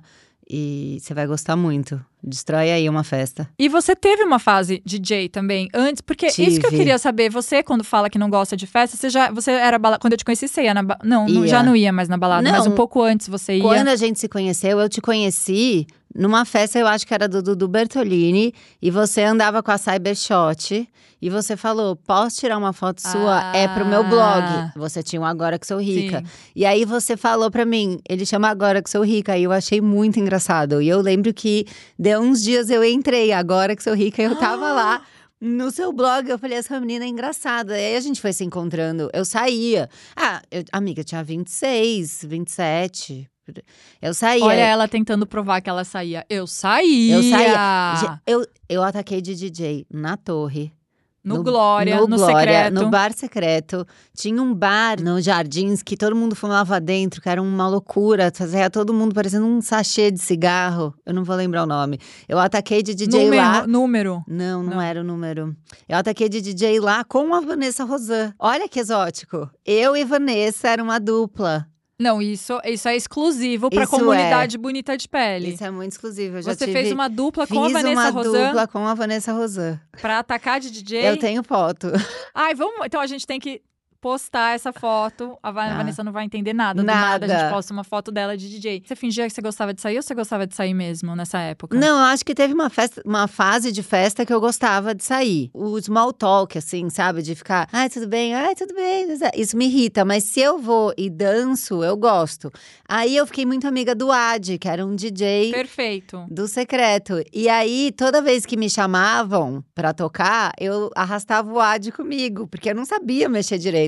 E você vai gostar muito. Destrói aí uma festa. E você teve uma fase D J também, antes, porque isso que eu Tive. queria saber, você quando fala que não gosta de festa, você já, você era, bala... quando eu te conheci, você ia na ba... não, não, Ia. já não ia mais na balada, mas Não. um pouco antes você ia. Quando a gente se conheceu, eu te conheci numa festa, eu acho que era do Dudu Bertolini, e você andava com a Cybershot, e você falou, posso tirar uma foto sua? Ah. É pro meu blog. Você tinha um Agora Que Sou Rica. Sim. E aí você falou pra mim, ele chama Agora Que Sou Rica, e eu achei muito engraçado. E eu lembro que deu uns dias eu entrei, Agora Que Sou Rica, e eu tava lá. No seu blog, eu falei, essa menina é engraçada. E aí a gente foi se encontrando, eu saía. Ah, eu, amiga, eu tinha vinte e seis, vinte e sete. Eu saía. Olha ela tentando provar que ela saía. Eu saía! Eu saía. Ge- Eu, eu ataquei de D J na torre. No, Glória, no, Glória, Secreto. no bar secreto. Tinha um bar nos Jardins que todo mundo fumava dentro, que era uma loucura. Fazia todo mundo parecendo um sachê de cigarro. Eu não vou lembrar o nome. Eu ataquei de D J número, lá. número. Não, não, Não. era o número. Eu ataquei de D J lá com a Vanessa Rosan. Olha que exótico. Eu e Vanessa era uma dupla. Não, isso, isso é exclusivo pra Isso comunidade bonita de pele. Isso é muito exclusivo. Eu já Você tive... fez uma dupla Fiz com a Vanessa uma Rosan dupla com a Vanessa Rosan. pra atacar de D J. Eu tenho foto. Ai, vamos. Então a gente tem que postar essa foto. A Va- Tá. Vanessa não vai entender nada. Do nada. Nada. A gente posta uma foto dela de D J. Você fingia que você gostava de sair ou você gostava de sair mesmo nessa época? Não, eu acho que teve uma, festa, uma fase de festa que eu gostava de sair. O small talk, assim, sabe? De ficar, ai, tudo bem, ai, tudo bem. Isso me irrita, mas se eu vou e danço, eu gosto. Aí eu fiquei muito amiga do Ad, que era um D J Perfeito. do Secreto. E aí, toda vez que me chamavam pra tocar, eu arrastava o Ad comigo, porque eu não sabia mexer direito.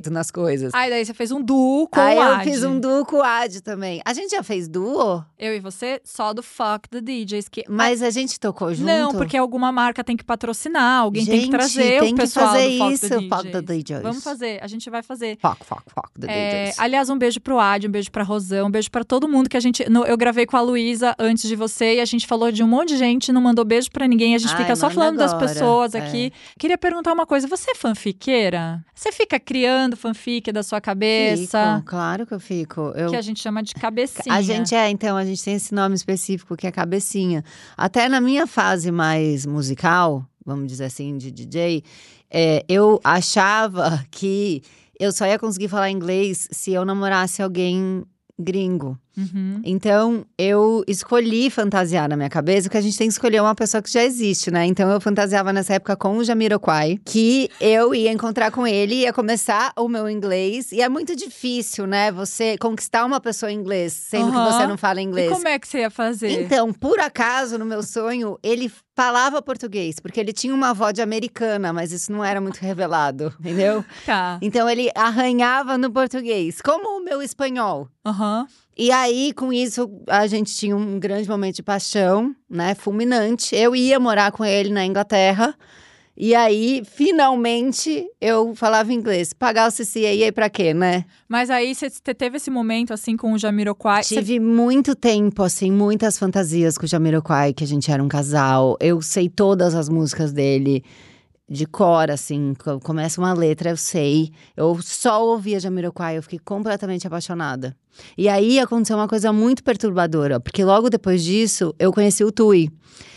certo nas coisas. Aí daí você fez um duo com Aí o eu Ad. fiz um duo com o Ad também. A gente já fez duo? Eu e você, só do Fuck the D Js. Que... Mas a gente tocou junto? Não, porque alguma marca tem que patrocinar, alguém gente, tem que trazer tem o que pessoal fazer do Fuck isso, the D Js. Fuck the D Js. Vamos fazer, a gente vai fazer. Fuck, fuck, fuck the É, D Js. aliás, um beijo pro Ad, um beijo pra Rosão, um beijo pra todo mundo que a gente… no- eu gravei com a Luísa antes de você e a gente falou de um monte de gente, não mandou beijo pra ninguém. A gente Ai, fica só manda falando das agora. pessoas É. aqui. Queria perguntar uma coisa, você é fanfiqueira? Você fica criando fanfic da sua cabeça? Fico, claro que eu fico. Eu... Que a gente chama de cabecinha. A gente é, então, a gente tem esse nome específico que é cabecinha. Até na minha fase mais musical, vamos dizer assim, de D J, é, eu achava que eu só ia conseguir falar inglês se eu namorasse alguém gringo. Uhum. Então, eu escolhi fantasiar na minha cabeça, porque a gente tem que escolher uma pessoa que já existe, né? Então, eu fantasiava nessa época com o Jamiroquai, que eu ia encontrar com ele, ia começar o meu inglês. E é muito difícil, né? Você conquistar uma pessoa em inglês, sendo que Aham. você não fala E inglês. como é que você ia fazer? Então, por acaso, no meu sonho, ele falava português, porque ele tinha uma avó de americana, mas isso não era muito revelado, entendeu? Tá. Então, ele arranhava no português, como o meu espanhol. Aham. E aí, com isso, a gente tinha um grande momento de paixão, né, fulminante. Eu ia morar com ele na Inglaterra. E aí, finalmente, eu falava inglês. Pagar o C C A aí pra quê, né? Mas aí você você teve esse momento, assim, com o Jamiroquai. Você- Tive muito tempo, assim, muitas fantasias com o Jamiroquai, que a gente era um casal. Eu sei todas as músicas dele de cor, assim. co- Começa uma letra, eu sei. Eu só ouvia Jamiroquai, eu fiquei completamente apaixonada. E aí, aconteceu uma coisa muito perturbadora. Porque logo depois disso, eu conheci o Tui.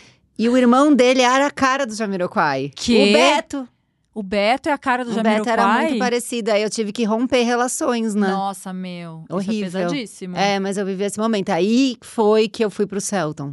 E o irmão dele era a cara do Jamiroquai. Quê? O Beto. O Beto é a cara do O Jamiroquai? Beto era muito parecido. Aí eu tive que romper relações, né? Nossa, meu. Isso é Horrível. pesadíssimo. É, mas eu vivi esse momento. Aí foi que eu fui pro Celton.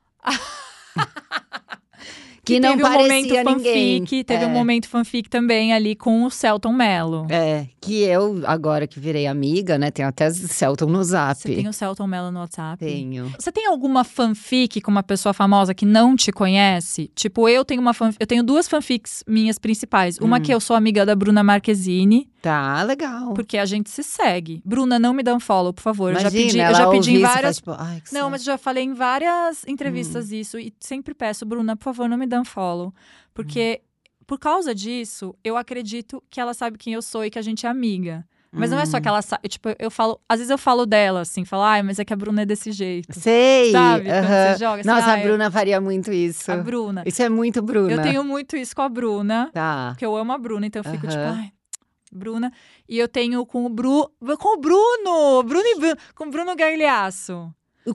que não teve um momento parecia ninguém. fanfic, teve é. um momento fanfic também ali com o Celton Mello. É, que eu, agora que virei amiga, né? Tenho até Celton no Zap. Você tem o Celton Mello no WhatsApp? Tenho. Você tem alguma fanfic com uma pessoa famosa que não te conhece? Tipo, eu tenho uma fan... eu tenho duas fanfics minhas principais. Uma Hum. que eu sou amiga da Bruna Marquezine, Tá, legal. porque a gente se segue. Bruna, não me dá um follow, por favor. Imagina, eu já pedi, eu ela já pedi ouvir em isso e várias. fala, tipo, ai, que Não, saco. mas eu já falei em várias entrevistas isso e sempre peço, Bruna, por favor, não me dá um follow. Porque, por causa disso, eu acredito que ela sabe quem eu sou e que a gente é amiga. Mas não é só que ela sabe, tipo, eu falo, às vezes eu falo dela, assim, falo, ai, mas é que a Bruna é desse jeito. Sei. Sabe? Quando aham. você joga, assim, Nossa, ai, a Bruna faria muito isso. A Bruna. Isso é muito Bruna. Eu tenho muito isso com a Bruna, Tá. porque eu amo a Bruna, então eu fico Aham. tipo, ai, Bruna. E eu tenho com o Bru, com o Bruno, Bruno e Bruno, com o Bruno Gagliasso.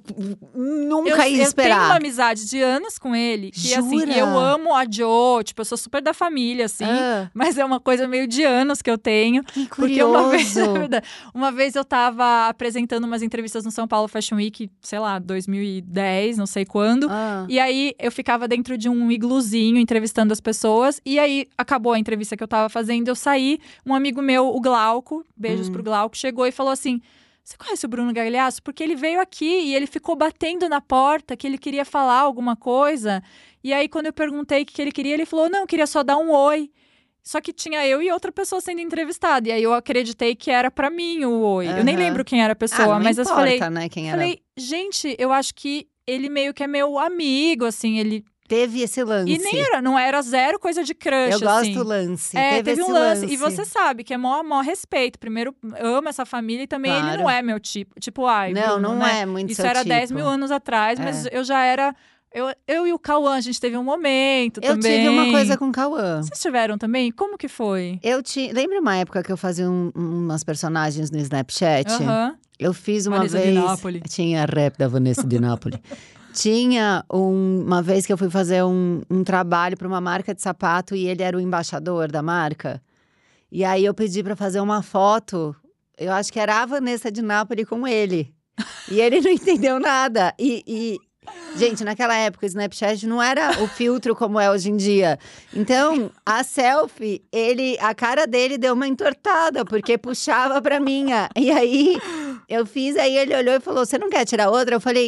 Nunca eu, ia eu tenho esperar. uma amizade de anos com ele. Que assim, Jura? e eu amo a Jo, tipo, eu sou super da família, assim. Ah, Mas é uma coisa meio de anos que eu tenho. que Porque uma vez, curioso. é verdade, uma vez eu tava apresentando umas entrevistas no São Paulo Fashion Week, sei lá, dois mil e dez, não sei quando. Ah. E aí, eu ficava dentro de um igluzinho, entrevistando as pessoas. E aí, acabou a entrevista que eu tava fazendo, eu saí. Um amigo meu, o Glauco, beijos Hum. pro Glauco, chegou e falou assim… Você conhece o Bruno Gagliasso? Porque ele veio aqui e ele ficou batendo na porta que ele queria falar alguma coisa. E aí, quando eu perguntei o que ele queria, ele falou, não, eu queria só dar um oi. Só que tinha eu e outra pessoa sendo entrevistada. E aí, eu acreditei que era pra mim o oi. Eu nem Aham. lembro quem era a Ah, pessoa, não mas eu importa, falei… né, quem era. Falei, gente, eu acho que ele meio que é meu amigo, assim, ele… Teve esse lance. E nem era, não era zero coisa de crush, Eu gosto assim. do lance. É, teve, teve esse um lance. E você sabe que é maior, maior respeito. Primeiro, amo essa família e também ele Claro. não é meu tipo. Tipo, ai, Não, Bruno, não né? é muito Isso seu era tipo. dez mil anos atrás, mas eu já era… Eu, eu e o Cauã, a gente teve um momento Eu também. tive uma coisa com o Cauã. Vocês tiveram também? Como que foi? Eu tinha. Lembra uma época que eu fazia um- umas personagens no Snapchat? Aham. Eu fiz uma Vanessa de vez. Nápoles. Tinha a rap da Vanessa de Nápoles. Tinha um- uma vez que eu fui fazer um, um trabalho para uma marca de sapato e ele era o embaixador da marca. E aí eu pedi para fazer uma foto. Eu acho que era a Vanessa de Nápoles com ele. E ele não entendeu nada. E, e, gente, naquela época o Snapchat não era o filtro como é hoje em dia. Então, a selfie, ele, a cara dele deu uma entortada, porque puxava pra minha. E aí, eu fiz, aí ele olhou e falou, você não quer tirar outra? Eu falei,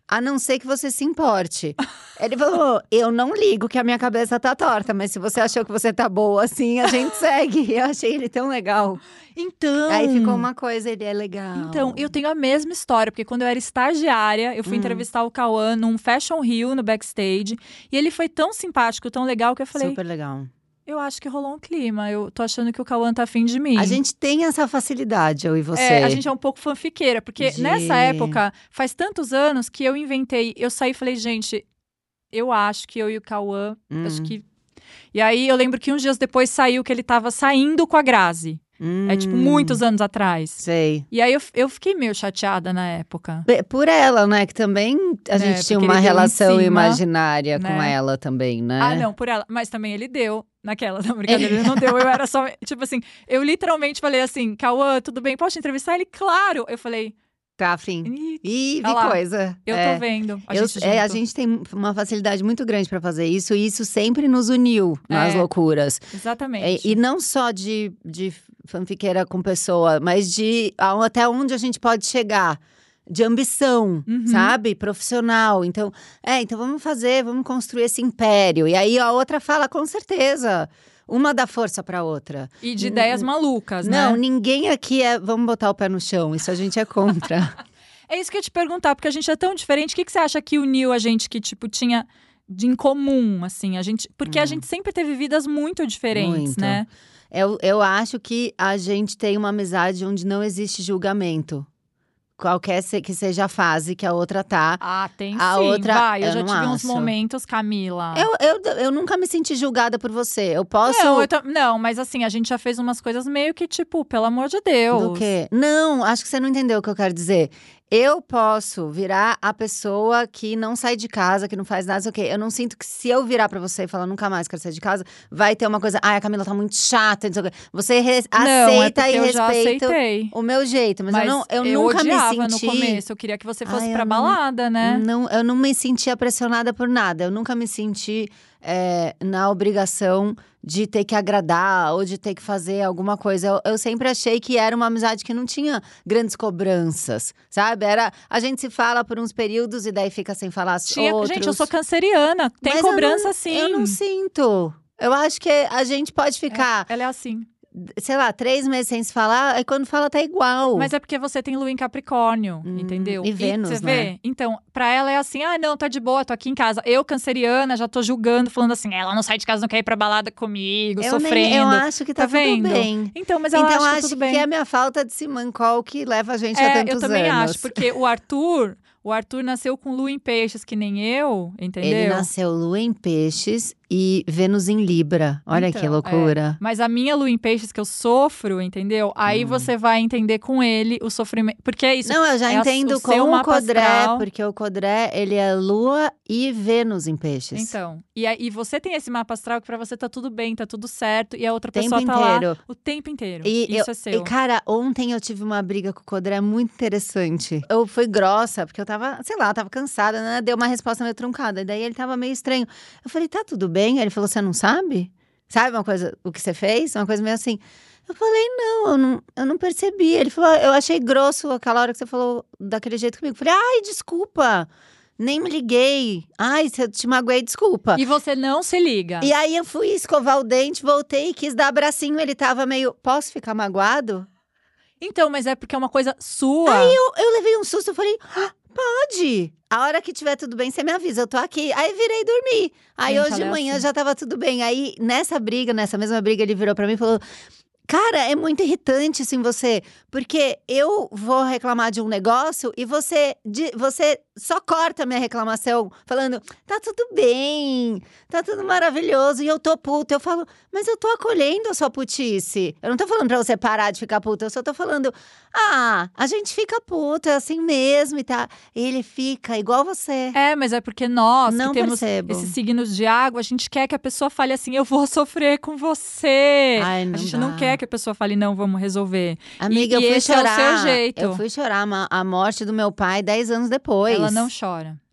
a não ser que você se importe. Ele falou, eu não ligo que a minha cabeça tá torta, mas se você achou que você tá boa assim, a gente segue. Eu achei ele tão legal. Então… Aí ficou uma coisa, ele é legal. Então, eu tenho a mesma história, porque quando eu era estagiária, eu fui Hum. entrevistar o Cauã num Fashion Rio, no backstage. E ele foi tão simpático, tão legal, que eu falei… Super legal. Eu acho que rolou um clima, eu tô achando que o Cauã tá afim de mim. A gente tem essa facilidade, eu e você. É, a gente é um pouco fanfiqueira, porque De- nessa época, faz tantos anos que eu inventei, eu saí e falei, gente, eu acho que eu e o Cauã, Hum. acho que… E aí, eu lembro que uns dias depois saiu que ele tava saindo com a Grazi. Hum, É tipo, muitos anos atrás. Sei. E aí, eu, eu fiquei meio chateada na época. Pe- Por ela, né? Que também a É, gente tinha porque uma ele deu em relação cima, imaginária com né? ela também, né? Ah, não, por ela. Mas também ele deu naquela. Não, brincadeira, ele não deu. Eu era só… Tipo assim, eu literalmente falei assim, Cauã, tudo bem? Posso te entrevistar? Ele, claro! Eu falei… Tá afim. "Ih, Ih, Olha vi lá, coisa. eu É. tô vendo a Eu- gente é, a junto." gente tem uma facilidade muito grande pra fazer isso, e isso sempre nos uniu nas É. loucuras. Exatamente. E, e não só de, de fanfiqueira com pessoa, mas de a- até onde a gente pode chegar. De ambição, Uhum. sabe? Profissional. Então, é, então vamos fazer, vamos construir esse império. E aí a outra fala, com certeza. Uma dá força pra outra. E de ideias malucas, Não, né? ninguém aqui é. Vamos botar o pé no chão. Isso a gente é contra. É isso que eu ia te perguntar, porque a gente é tão diferente. O que, que você acha que uniu a gente, que, tipo, tinha de em comum, assim? A gente… Porque a gente sempre teve vidas muito diferentes, Muito. né? eu, eu acho que a gente tem uma amizade onde não existe julgamento. Qualquer se- que seja a fase que a outra tá. Ah, tem A sim. outra, Vai, eu, eu já não tive uns acho. momentos, Camila. Eu, eu, eu nunca me senti julgada por você. Eu posso. Não, eu ta- não, mas assim, a gente já fez umas coisas meio que, tipo, pelo amor de Deus. Do quê? Não, acho que você não entendeu o que eu quero dizer. Eu posso virar a pessoa que não sai de casa, que não faz nada, sei o quê. Eu não sinto que se eu virar pra você e falar nunca mais quero sair de casa, vai ter uma coisa, ai, a Camila tá muito chata, não sei o quê. Você re- Não, é aceita porque e eu já respeita aceitei. o meu jeito, mas, Mas eu, não, eu, nunca me odiava senti. no começo, eu queria que você fosse Ai, eu pra não- balada, né? Não, eu não me sentia pressionada por nada. Eu nunca me senti é, na obrigação de ter que agradar ou de ter que fazer alguma coisa. Eu, eu sempre achei que era uma amizade que não tinha grandes cobranças, sabe? Era, a gente se fala por uns períodos e daí fica sem falar Tinha- outros. Gente, eu sou canceriana, tem Mas eu cobrança não- sim. Eu não sinto. Eu acho que a gente pode ficar, Ela é assim. sei lá, três meses sem se falar, aí quando fala tá igual. Mas é porque você tem lua em Capricórnio, Hum, entendeu? e Vênus, você né? vê? Então, pra ela é assim, ah, não, tá de boa, tô aqui em casa. Eu, canceriana, já tô julgando, falando assim, ela não sai de casa, não quer ir pra balada comigo, eu sofrendo. Nem, eu acho que tá, Tá tudo vendo? bem. Então, mas ela Então acha que acho tá tudo bem. que é a minha falta de simancol que leva a gente a É, tantos eu também anos. acho, porque o Arthur, o Arthur nasceu com lua em peixes, que nem eu, entendeu? Ele nasceu lua em peixes e Vênus em Libra. Olha Então, que loucura. Mas a minha lua em peixes que eu sofro, entendeu? Aí você vai entender com ele o sofrimento. Porque é isso. Não, eu já é a- entendo o com seu o mapa Codré, astral. porque o Codré, ele é lua e Vênus em peixes. Então, e, aí- e você tem esse mapa astral que pra você tá tudo bem, tá tudo certo, e a outra O tempo pessoa tá lá inteiro. o tempo inteiro. E, Isso eu, é seu. e, cara, ontem eu tive uma briga com o Codré muito interessante. Eu fui grossa, porque eu tava, sei lá, tava cansada, né? Deu uma resposta meio truncada. E daí ele tava meio estranho. Eu falei, tá tudo bem? Ele falou, você não sabe? Sabe uma coisa, o que você fez? Uma coisa meio assim. Eu falei, não, eu não, eu não percebi. Ele falou, eu achei grosso aquela hora que você falou daquele jeito comigo. Eu falei, ai, desculpa. Nem me liguei. Ai, se eu te magoei, desculpa. E você não se liga. E aí eu fui escovar o dente, voltei e quis dar abracinho. Ele tava meio, posso ficar magoado? Então, mas é porque é uma coisa sua. Aí eu, eu levei um susto, eu falei, ah, pode. A hora que tiver tudo bem, você me avisa, eu tô aqui. Aí virei dormir. Aí Gente, hoje de ela é manhã assim. já tava tudo bem. Aí nessa briga, nessa mesma briga, ele virou pra mim e falou… Cara, é muito irritante isso em você, porque eu vou reclamar de um negócio e você, de- você só corta a minha reclamação falando, tá tudo bem, tá tudo maravilhoso, e eu tô puta. Eu falo, mas eu tô acolhendo a sua putice. Eu não tô falando pra você parar de ficar puta, eu só tô falando, ah, a gente fica puta, é assim mesmo e tá. Ele fica igual você. É, mas é porque nós Não que temos percebo. esses signos de água, a gente quer que a pessoa fale assim, eu vou sofrer com você. Ai, não a gente dá. não quer que a pessoa fale, não, vamos resolver. Amiga, E- eu e fui esse é o chorar. seu jeito. Eu fui chorar ma- a morte do meu pai dez anos depois. Ela não chora.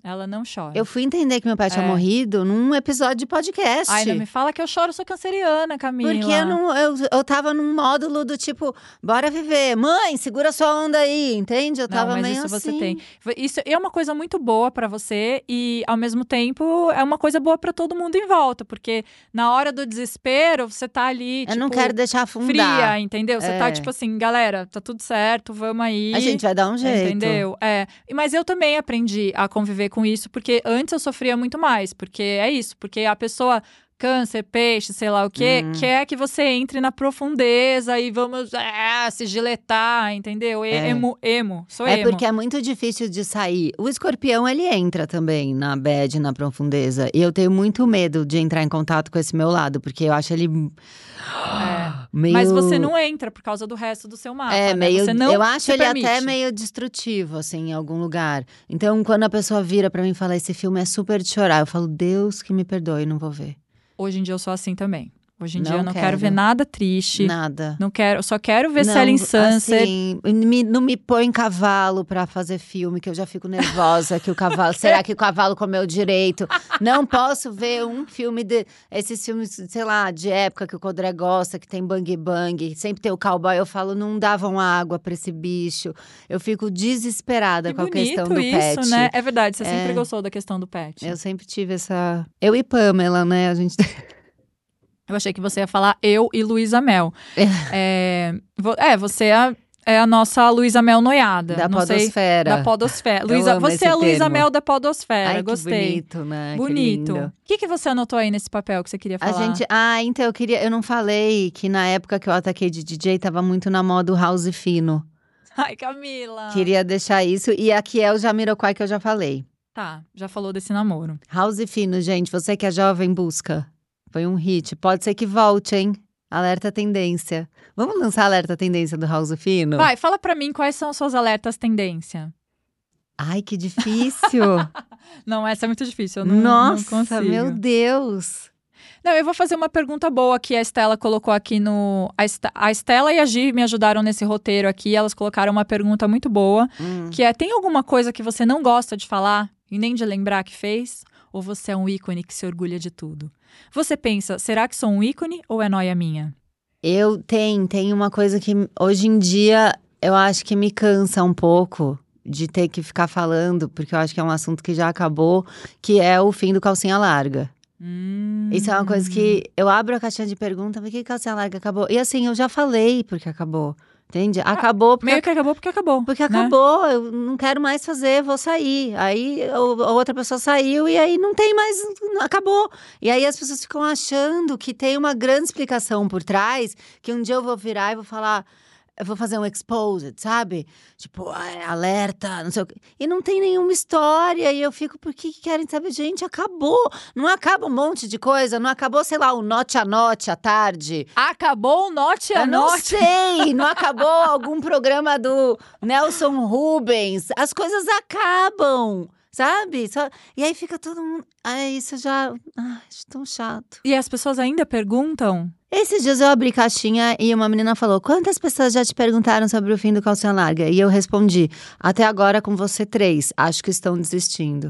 Ela não chora. Eu fui entender que meu pai tinha É. morrido num episódio de podcast. Ai, não me fala que eu choro, eu sou canceriana, Camila. Porque eu, não, eu, eu tava num módulo do tipo, bora viver. Mãe, segura sua onda aí, entende? Eu tava não, mas meio isso assim. você tem. Isso é uma coisa muito boa pra você e, ao mesmo tempo, é uma coisa boa pra todo mundo em volta. Porque na hora do desespero, você tá ali, Eu tipo, não quero deixar afundar. fria, entendeu? Você É. tá tipo assim, galera, tá tudo certo, vamos aí. A gente vai dar um jeito. Entendeu? É. Mas eu também aprendi a conviver com isso, porque antes eu sofria muito mais. Porque é isso, porque a pessoa, câncer, peixe, sei lá o quê, Hum. quer que você entre na profundeza e vamos é, se giletar, entendeu? E- É. Emo, emo, sou É emo. porque é muito difícil de sair. O escorpião, ele entra também na bad, na profundeza. E eu tenho muito medo de entrar em contato com esse meu lado, porque eu acho ele É. meio… Mas você não entra por causa do resto do seu mapa, É, né? meio, Você não eu acho se ele permite. até meio destrutivo, assim, em algum lugar. Então, quando a pessoa vira pra mim e fala, esse filme é super de chorar, eu falo, Deus que me perdoe, não vou ver. Hoje em dia eu sou assim também. Hoje em Não dia eu não quero. quero. ver nada triste. Nada. Não quero, eu só quero ver Não, Selling Sunset. assim, me- não me põe cavalo pra fazer filme, que eu já fico nervosa que o cavalo… será que o cavalo comeu direito? Não posso ver um filme… de esses filmes, sei lá, de época que o Codré gosta, que tem bang bang, sempre tem o cowboy. Eu falo, não davam água pra esse bicho. Eu fico desesperada Que com a bonito questão do isso, pet. né? É verdade, você É. sempre gostou da questão do pet. Eu sempre tive essa… Eu e Pamela, né? A gente… Eu achei que você ia falar eu e Luísa Mel. é, vo- é, você é a, é a nossa Luísa Mel noiada. Da não sei, podosfera. da podosfera. Eu Luísa, amo você esse é a Luísa termo. Mel da podosfera, Ai, que gostei. bonito, né? Bonito. Que lindo. O que, que você anotou aí nesse papel que você queria A falar? gente, ah, então eu queria, eu não falei que na época que eu ataquei de D J tava muito na moda o house fino. Ai, Camila. Queria deixar isso e aqui é o Jamiroquai que eu já falei. Tá, já falou desse namoro. House fino, gente, você que é jovem busca. Foi um hit, pode ser que volte, hein? Alerta tendência. Vamos lançar alerta tendência do house fino? Vai, fala pra mim quais são as suas alertas tendência. Ai, que difícil. Não, essa é muito difícil, eu não, Nossa, não consigo. meu Deus. Não, eu vou fazer uma pergunta boa que a Estela colocou aqui no… A, Est a Estela e a Gi me ajudaram nesse roteiro aqui, elas colocaram uma pergunta muito boa, Hum. que é, tem alguma coisa que você não gosta de falar e nem de lembrar que fez? Ou você é um ícone que se orgulha de tudo? Você pensa, será que sou um ícone ou é nóia minha? Eu tenho, tem uma coisa que hoje em dia eu acho que me cansa um pouco de ter que ficar falando, porque eu acho que é um assunto que já acabou, que é o fim do calcinha larga. Hum. Isso é uma coisa que eu abro a caixinha de pergunta, por que calcinha larga acabou? E assim, eu já falei porque acabou, entende? Acabou porque Meio que acabou porque acabou. Porque né? acabou, eu não quero mais fazer, vou sair. Aí o- a outra pessoa saiu e aí não tem mais, acabou. E aí as pessoas ficam achando que tem uma grande explicação por trás, que um dia eu vou virar e vou falar, eu vou fazer um exposed, sabe? Tipo, ah, alerta, não sei o quê. E não tem nenhuma história. E eu fico, por que que querem saber? Gente, acabou. Não acaba um monte de coisa, não acabou, sei lá, o note a note à tarde. Acabou o note a Eu não note. sei, não acabou algum programa do Nelson Rubens. As coisas acabam, sabe? Só- E aí fica todo mundo… Ai, isso já… Ai, acho tão chato. E as pessoas ainda perguntam? Esses dias eu abri caixinha e uma menina falou, quantas pessoas já te perguntaram sobre o fim do calcinha larga? E eu respondi, até agora com você três, acho que estão desistindo.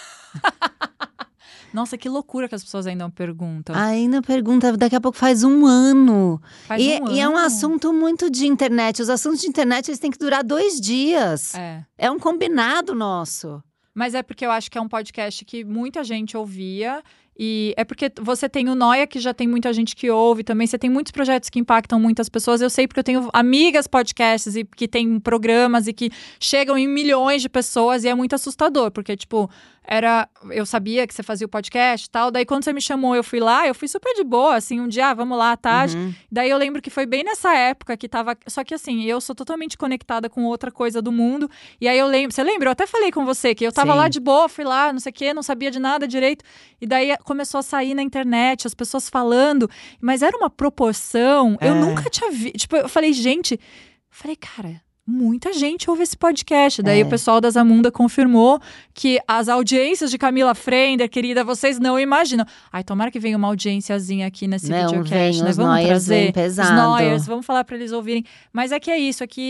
Nossa, que loucura que as pessoas ainda perguntam. Ainda pergunta, daqui a pouco faz um ano. Faz e, um e é um ano. assunto muito de internet. Os assuntos de internet, eles têm que durar dois dias. É. É um combinado nosso. Mas é porque eu acho que é um podcast que muita gente ouvia. E é porque você tem o Noia, que já tem muita gente que ouve também. Você tem muitos projetos que impactam muitas pessoas. Eu sei porque eu tenho amigas podcasts e que tem programas e que chegam em milhões de pessoas. E é muito assustador, porque, tipo, era… Eu sabia que você fazia o podcast e tal. Daí, quando você me chamou, eu fui lá. Eu fui super de boa, assim, um dia, ah, vamos lá à tarde. Uhum. Daí, eu lembro que foi bem nessa época que tava… Só que, assim, eu sou totalmente conectada com outra coisa do mundo. E aí, eu lembro… Você lembra? Eu até falei com você que eu tava Sim. lá de boa, fui lá, não sei o quê, não sabia de nada direito. E daí, começou a sair na internet, as pessoas falando. Mas era uma proporção… Eu É. nunca tinha visto… Tipo, eu falei, gente… Falei, cara… Muita gente ouve esse podcast. Daí É. o pessoal da Zamunda confirmou que as audiências de Camila Frender, querida, vocês não imaginam. Ai, tomara que venha uma audiênciazinha aqui nesse Não, videocast, vem, né? os Vamos noias trazer vêm pesado. os noias, vamos falar pra eles ouvirem. Mas é que é isso, é que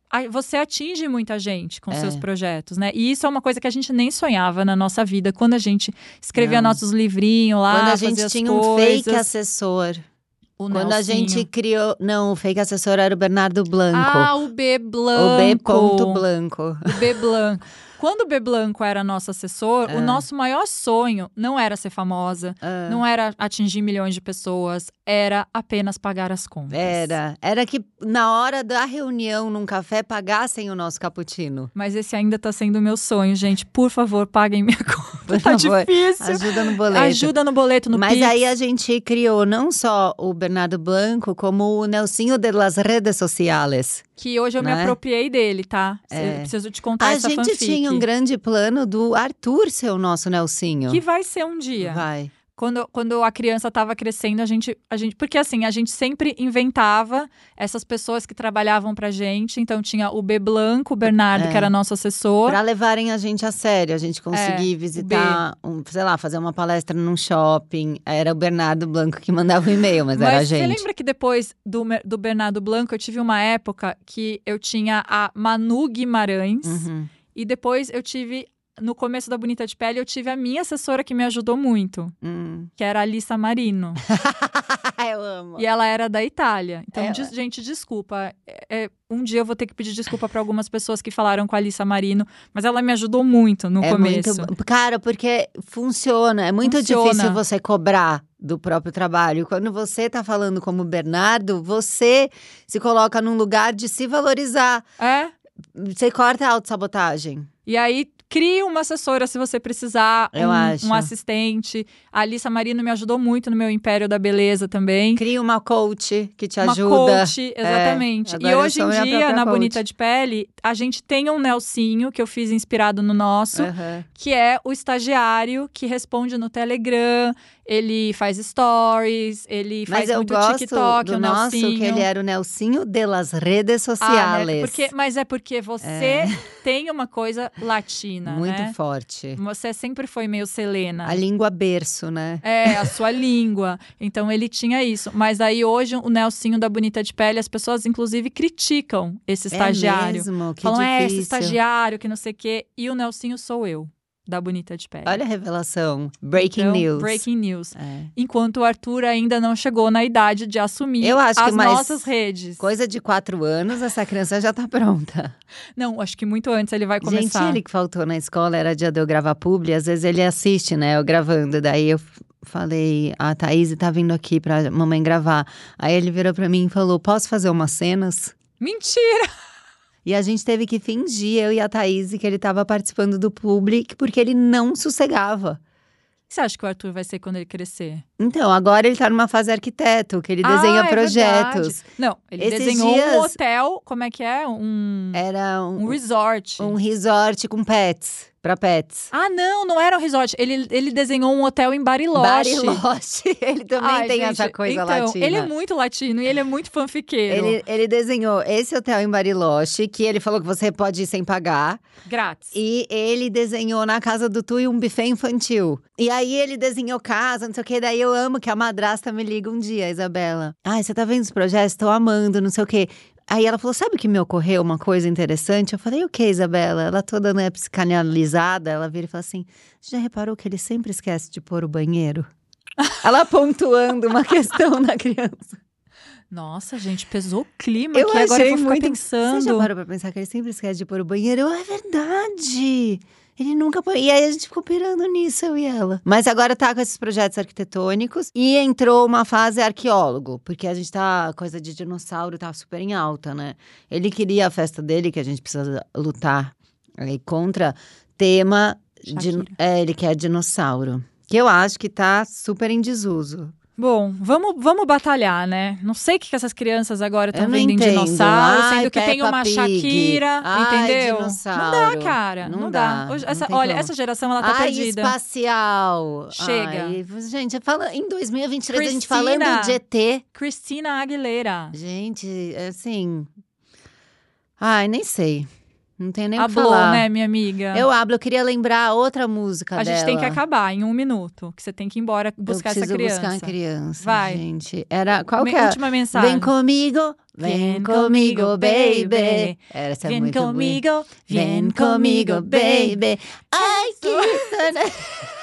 a- você atinge muita gente com É. seus projetos, né? E isso é uma coisa que a gente nem sonhava na nossa vida. Quando a gente escrevia Não. nossos livrinhos lá, Quando a fazia gente as tinha um fake coisas. assessor. O Quando a Nelsinho. gente criou. Não, o fake assessor era o Bernardo Blanco. Ah, o B Blanco. o B. Ponto Blanco. O B Blanco. Quando o B Blanco era nosso assessor, É. o nosso maior sonho não era ser famosa, Ah. não era atingir milhões de pessoas, era apenas pagar as contas. Era. Era que na hora da reunião num café pagassem o nosso cappuccino. Mas esse ainda tá sendo o meu sonho, gente. Por favor, paguem minha conta. Por Tá favor, difícil. Ajuda no boleto. Ajuda no boleto, no Mas Pix. aí a gente criou não só o Bernardo Blanco, como o Nelsinho de las redes sociales. Que hoje eu me Né? apropriei dele, tá? É. Eu preciso te contar A essa gente fanfic. tinha um grande plano do Arthur ser o nosso Nelsinho. Que vai ser um dia. Vai. Quando, quando a criança estava crescendo, a gente, a gente... Porque assim, a gente sempre inventava essas pessoas que trabalhavam pra gente. Então tinha o B Blanco, o Bernardo, É. que era nosso assessor. Pra levarem a gente a sério, a gente conseguir É, visitar, um, sei lá, fazer uma palestra num shopping. Era o Bernardo Blanco que mandava o e-mail, mas, era a Mas você gente. lembra que depois do, Mer- do Bernardo Blanco, eu tive uma época que eu tinha a Manu Guimarães. Uhum. E depois eu tive... No começo da Bonita de Pele, eu tive a minha assessora que me ajudou muito. Hum. Que era a Alissa Marino. Eu amo. E ela era da Itália. Então, Ela. des- gente, desculpa. É, é, um dia eu vou ter que pedir desculpa para algumas pessoas que falaram com a Alissa Marino. Mas ela me ajudou muito no É começo. muito, bo- cara, porque funciona. É muito Funciona. difícil você cobrar do próprio trabalho. Quando você tá falando como Bernardo, você se coloca num lugar de se valorizar. É. Você corta a autossabotagem. E aí, crie uma assessora se você precisar. Eu um, acho. um assistente. A Alissa Marino me ajudou muito no meu Império da Beleza também. Cria uma coach que te Uma ajuda. coach, exatamente. agora e eu hoje sou em minha dia, própria na coach. Bonita de Pele, a gente tem um Nelsinho, que eu fiz inspirado no nosso. Aham. Que é o estagiário que responde no Telegram, ele faz stories, ele Mas faz eu muito gosto TikTok, do o nosso, Nelsinho. que ele era o Nelsinho de las redes Ah, sociales. né? Porque, mas é porque você tem uma coisa latina, Muito né? forte. Você sempre foi meio Selena. A língua berço, né? É, a sua língua. Então ele tinha isso. Mas aí hoje o Nelsinho da Bonita de Pele, as pessoas inclusive criticam esse estagiário. É mesmo? Que Falam, é, esse difícil. estagiário que não sei o quê. E o Nelsinho sou eu, da Bonita de Pele. Olha a revelação. Breaking Então, news. Breaking news. É. Enquanto o Arthur ainda não chegou na idade de assumir Eu acho que as mais nossas redes. Coisa de quatro anos, essa criança já tá pronta. Não, acho que muito antes ele vai Gente, começar. ele que faltou na escola, era dia de eu gravar publi, às vezes ele assiste, né, eu gravando, daí eu f- falei, a Thaís tá vindo aqui pra mamãe gravar. Aí ele virou pra mim e falou, posso fazer umas cenas? Mentira! E a gente teve que fingir, eu e a Thaís, que ele tava participando do publi, porque ele não sossegava. O que você acha que o Arthur vai ser quando ele crescer? Então, agora ele tá numa fase arquiteto, que ele Ah, desenha é projetos. verdade. Não, ele Esses desenhou dias- um hotel, como é que é? Um, Era um, um resort. um resort com pets, pra pets. Ah, não, não era um resort. Ele, ele desenhou um hotel em Bariloche. Bariloche, ele também Ai, tem gente, essa coisa então, latina. ele é muito latino e ele é muito fanfiqueiro. Ele, ele desenhou esse hotel em Bariloche, que ele falou que você pode ir sem pagar. Grátis. E ele desenhou na casa do Tui um buffet infantil. E aí ele desenhou casa, não sei o que. Daí eu amo que a madrasta me liga um dia, Isabela. Ai, você tá vendo os projetos? Tô amando, não sei o quê. Aí ela falou, sabe o que me ocorreu? Uma coisa interessante. Eu falei, o que, Isabela? Ela toda, né, psicanalizada. Ela vira e fala assim, já reparou que ele sempre esquece de pôr o banheiro? Ela pontuando uma questão na criança. Nossa, gente, pesou o clima Eu aqui. Agora eu achei vou ficar muito... pensando. Você já parou pra pensar que ele sempre esquece de pôr o banheiro? Eu, é verdade! Ele nunca põe. E aí a gente ficou pirando nisso, eu e ela. Mas agora tá com esses projetos arquitetônicos. E entrou uma fase arqueólogo. Porque a gente tá... Coisa de dinossauro tá super em alta, né? Ele queria a festa dele, que a gente precisa lutar aí contra. Tema... De, Shakira. é, ele quer dinossauro. Que eu acho que tá super em desuso. Bom, vamos, vamos batalhar, né? Não sei o que que essas crianças agora Eu estão não vendo em entendo. dinossauro, Ai, sendo que tem Peppa uma Pig. Shakira, Ai, entendeu? dinossauro. Não dá, cara. Não, Não dá. dá, Hoje, não essa, tem olha, como. essa geração, ela tá Ai, perdida. espacial. Chega. Ai, gente, fala, em dois mil e vinte e três, a gente Cristina. falando de E T. Cristina Aguilera. Gente, assim... Ai, nem sei. Não tenho nem o que Hablou, falar. né, minha amiga? Eu hablo, eu queria lembrar outra música A dela. gente tem que acabar em um minuto, que você tem que ir embora buscar eu essa preciso criança. buscar a criança, Vai. gente. Era, qual Me- que é? Última mensagem. Vem comigo, Vem comigo, baby. Essa é Vem muito boa. comigo, Vem comigo, baby. Ai, que isso,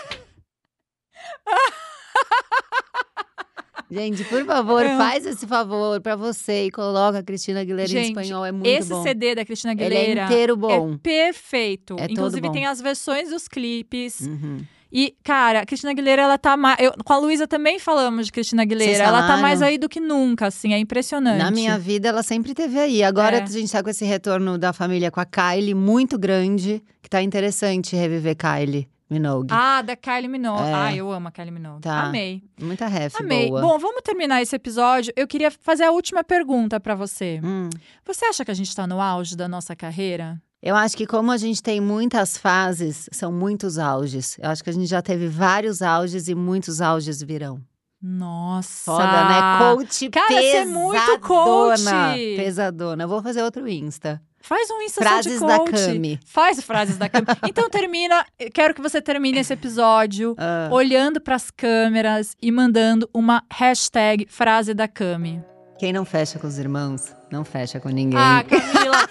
Gente, por favor, Eu- faz esse favor pra você e coloca a Cristina Aguilera em Gente, espanhol, é muito esse bom. C D da Cristina Ele é Aguilera inteiro bom. é perfeito. É todo Inclusive bom. tem as versões dos clipes. Uhum. E, cara, a Cristina Aguilera, ela tá mais… eu- Com a Luísa também falamos de Cristina Aguilera. Vocês Ela tá falaram? mais aí do que nunca, assim, é impressionante. Na minha vida, ela sempre esteve aí. Agora É. a gente tá com esse retorno da família com a Kylie, muito grande, que tá interessante reviver Kylie Minogue. Ah, da Kylie Minogue. É. Ah, eu amo a Kylie Minogue. Tá. Amei. Muita ref Amei. boa. Bom, vamos terminar esse episódio. Eu queria fazer a última pergunta pra você. Hum. Você acha que a gente tá no auge da nossa carreira? Eu acho que como a gente tem muitas fases, são muitos auges. Eu acho que a gente já teve vários auges e muitos auges virão. Nossa! Foda, né? Coach Cara, você é muito coach. Pesadona. Eu vou fazer outro Insta. Faz um Insta Frases só de da coach. Cami. Faz frases da Cami. Então termina, eu quero que você termine esse episódio Ah. olhando pras câmeras e mandando uma hashtag frase da Cami. Quem não fecha com os irmãos, não fecha com ninguém. Ah, Camila!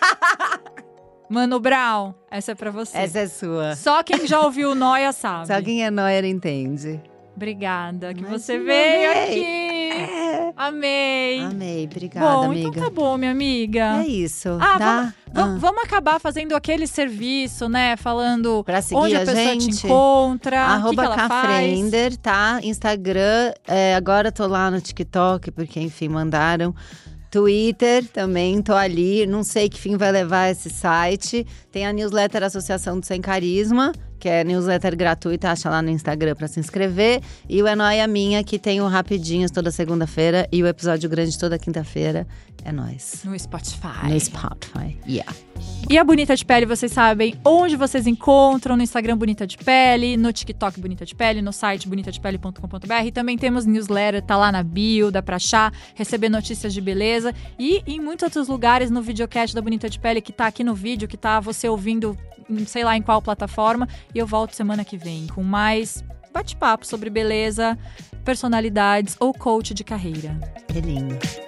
Mano Brown, essa é pra você. Essa é sua. Só quem já ouviu o Noia sabe. Só quem é Noia entende. Obrigada que Imagina, você veio amei. aqui. É. Amei. Amei, obrigada, Bom, amiga. então tá bom, minha amiga. É isso, Ah, tá? Vamos, Ah. vamos acabar fazendo aquele serviço, né? Falando Pra seguir onde a, a pessoa te gente, encontra, o que, Arroba que ela faz. Cafrender, tá? Instagram, é, agora tô lá no TikTok, porque enfim, mandaram. Twitter também, tô ali, não sei que fim vai levar esse site. Tem a newsletter Associação do Sem Carisma, que é newsletter gratuita, acha lá no Instagram pra se inscrever. E o É Nóia Minha, que tem o Rapidinhos toda segunda-feira e o episódio grande toda quinta-feira. É nóis. No Spotify. No Spotify, yeah. E a Bonita de Pele, vocês sabem onde vocês encontram, no Instagram Bonita de Pele, no TikTok Bonita de Pele, no site bonita de pele ponto com ponto b r. Também temos newsletter, tá lá na bio, dá pra achar, receber notícias de beleza. E em muitos outros lugares no videocast da Bonita de Pele, que tá aqui no vídeo, que tá você ouvindo, sei lá em qual plataforma. E eu volto semana que vem com mais bate-papo sobre beleza, personalidades ou coach de carreira. Que lindo.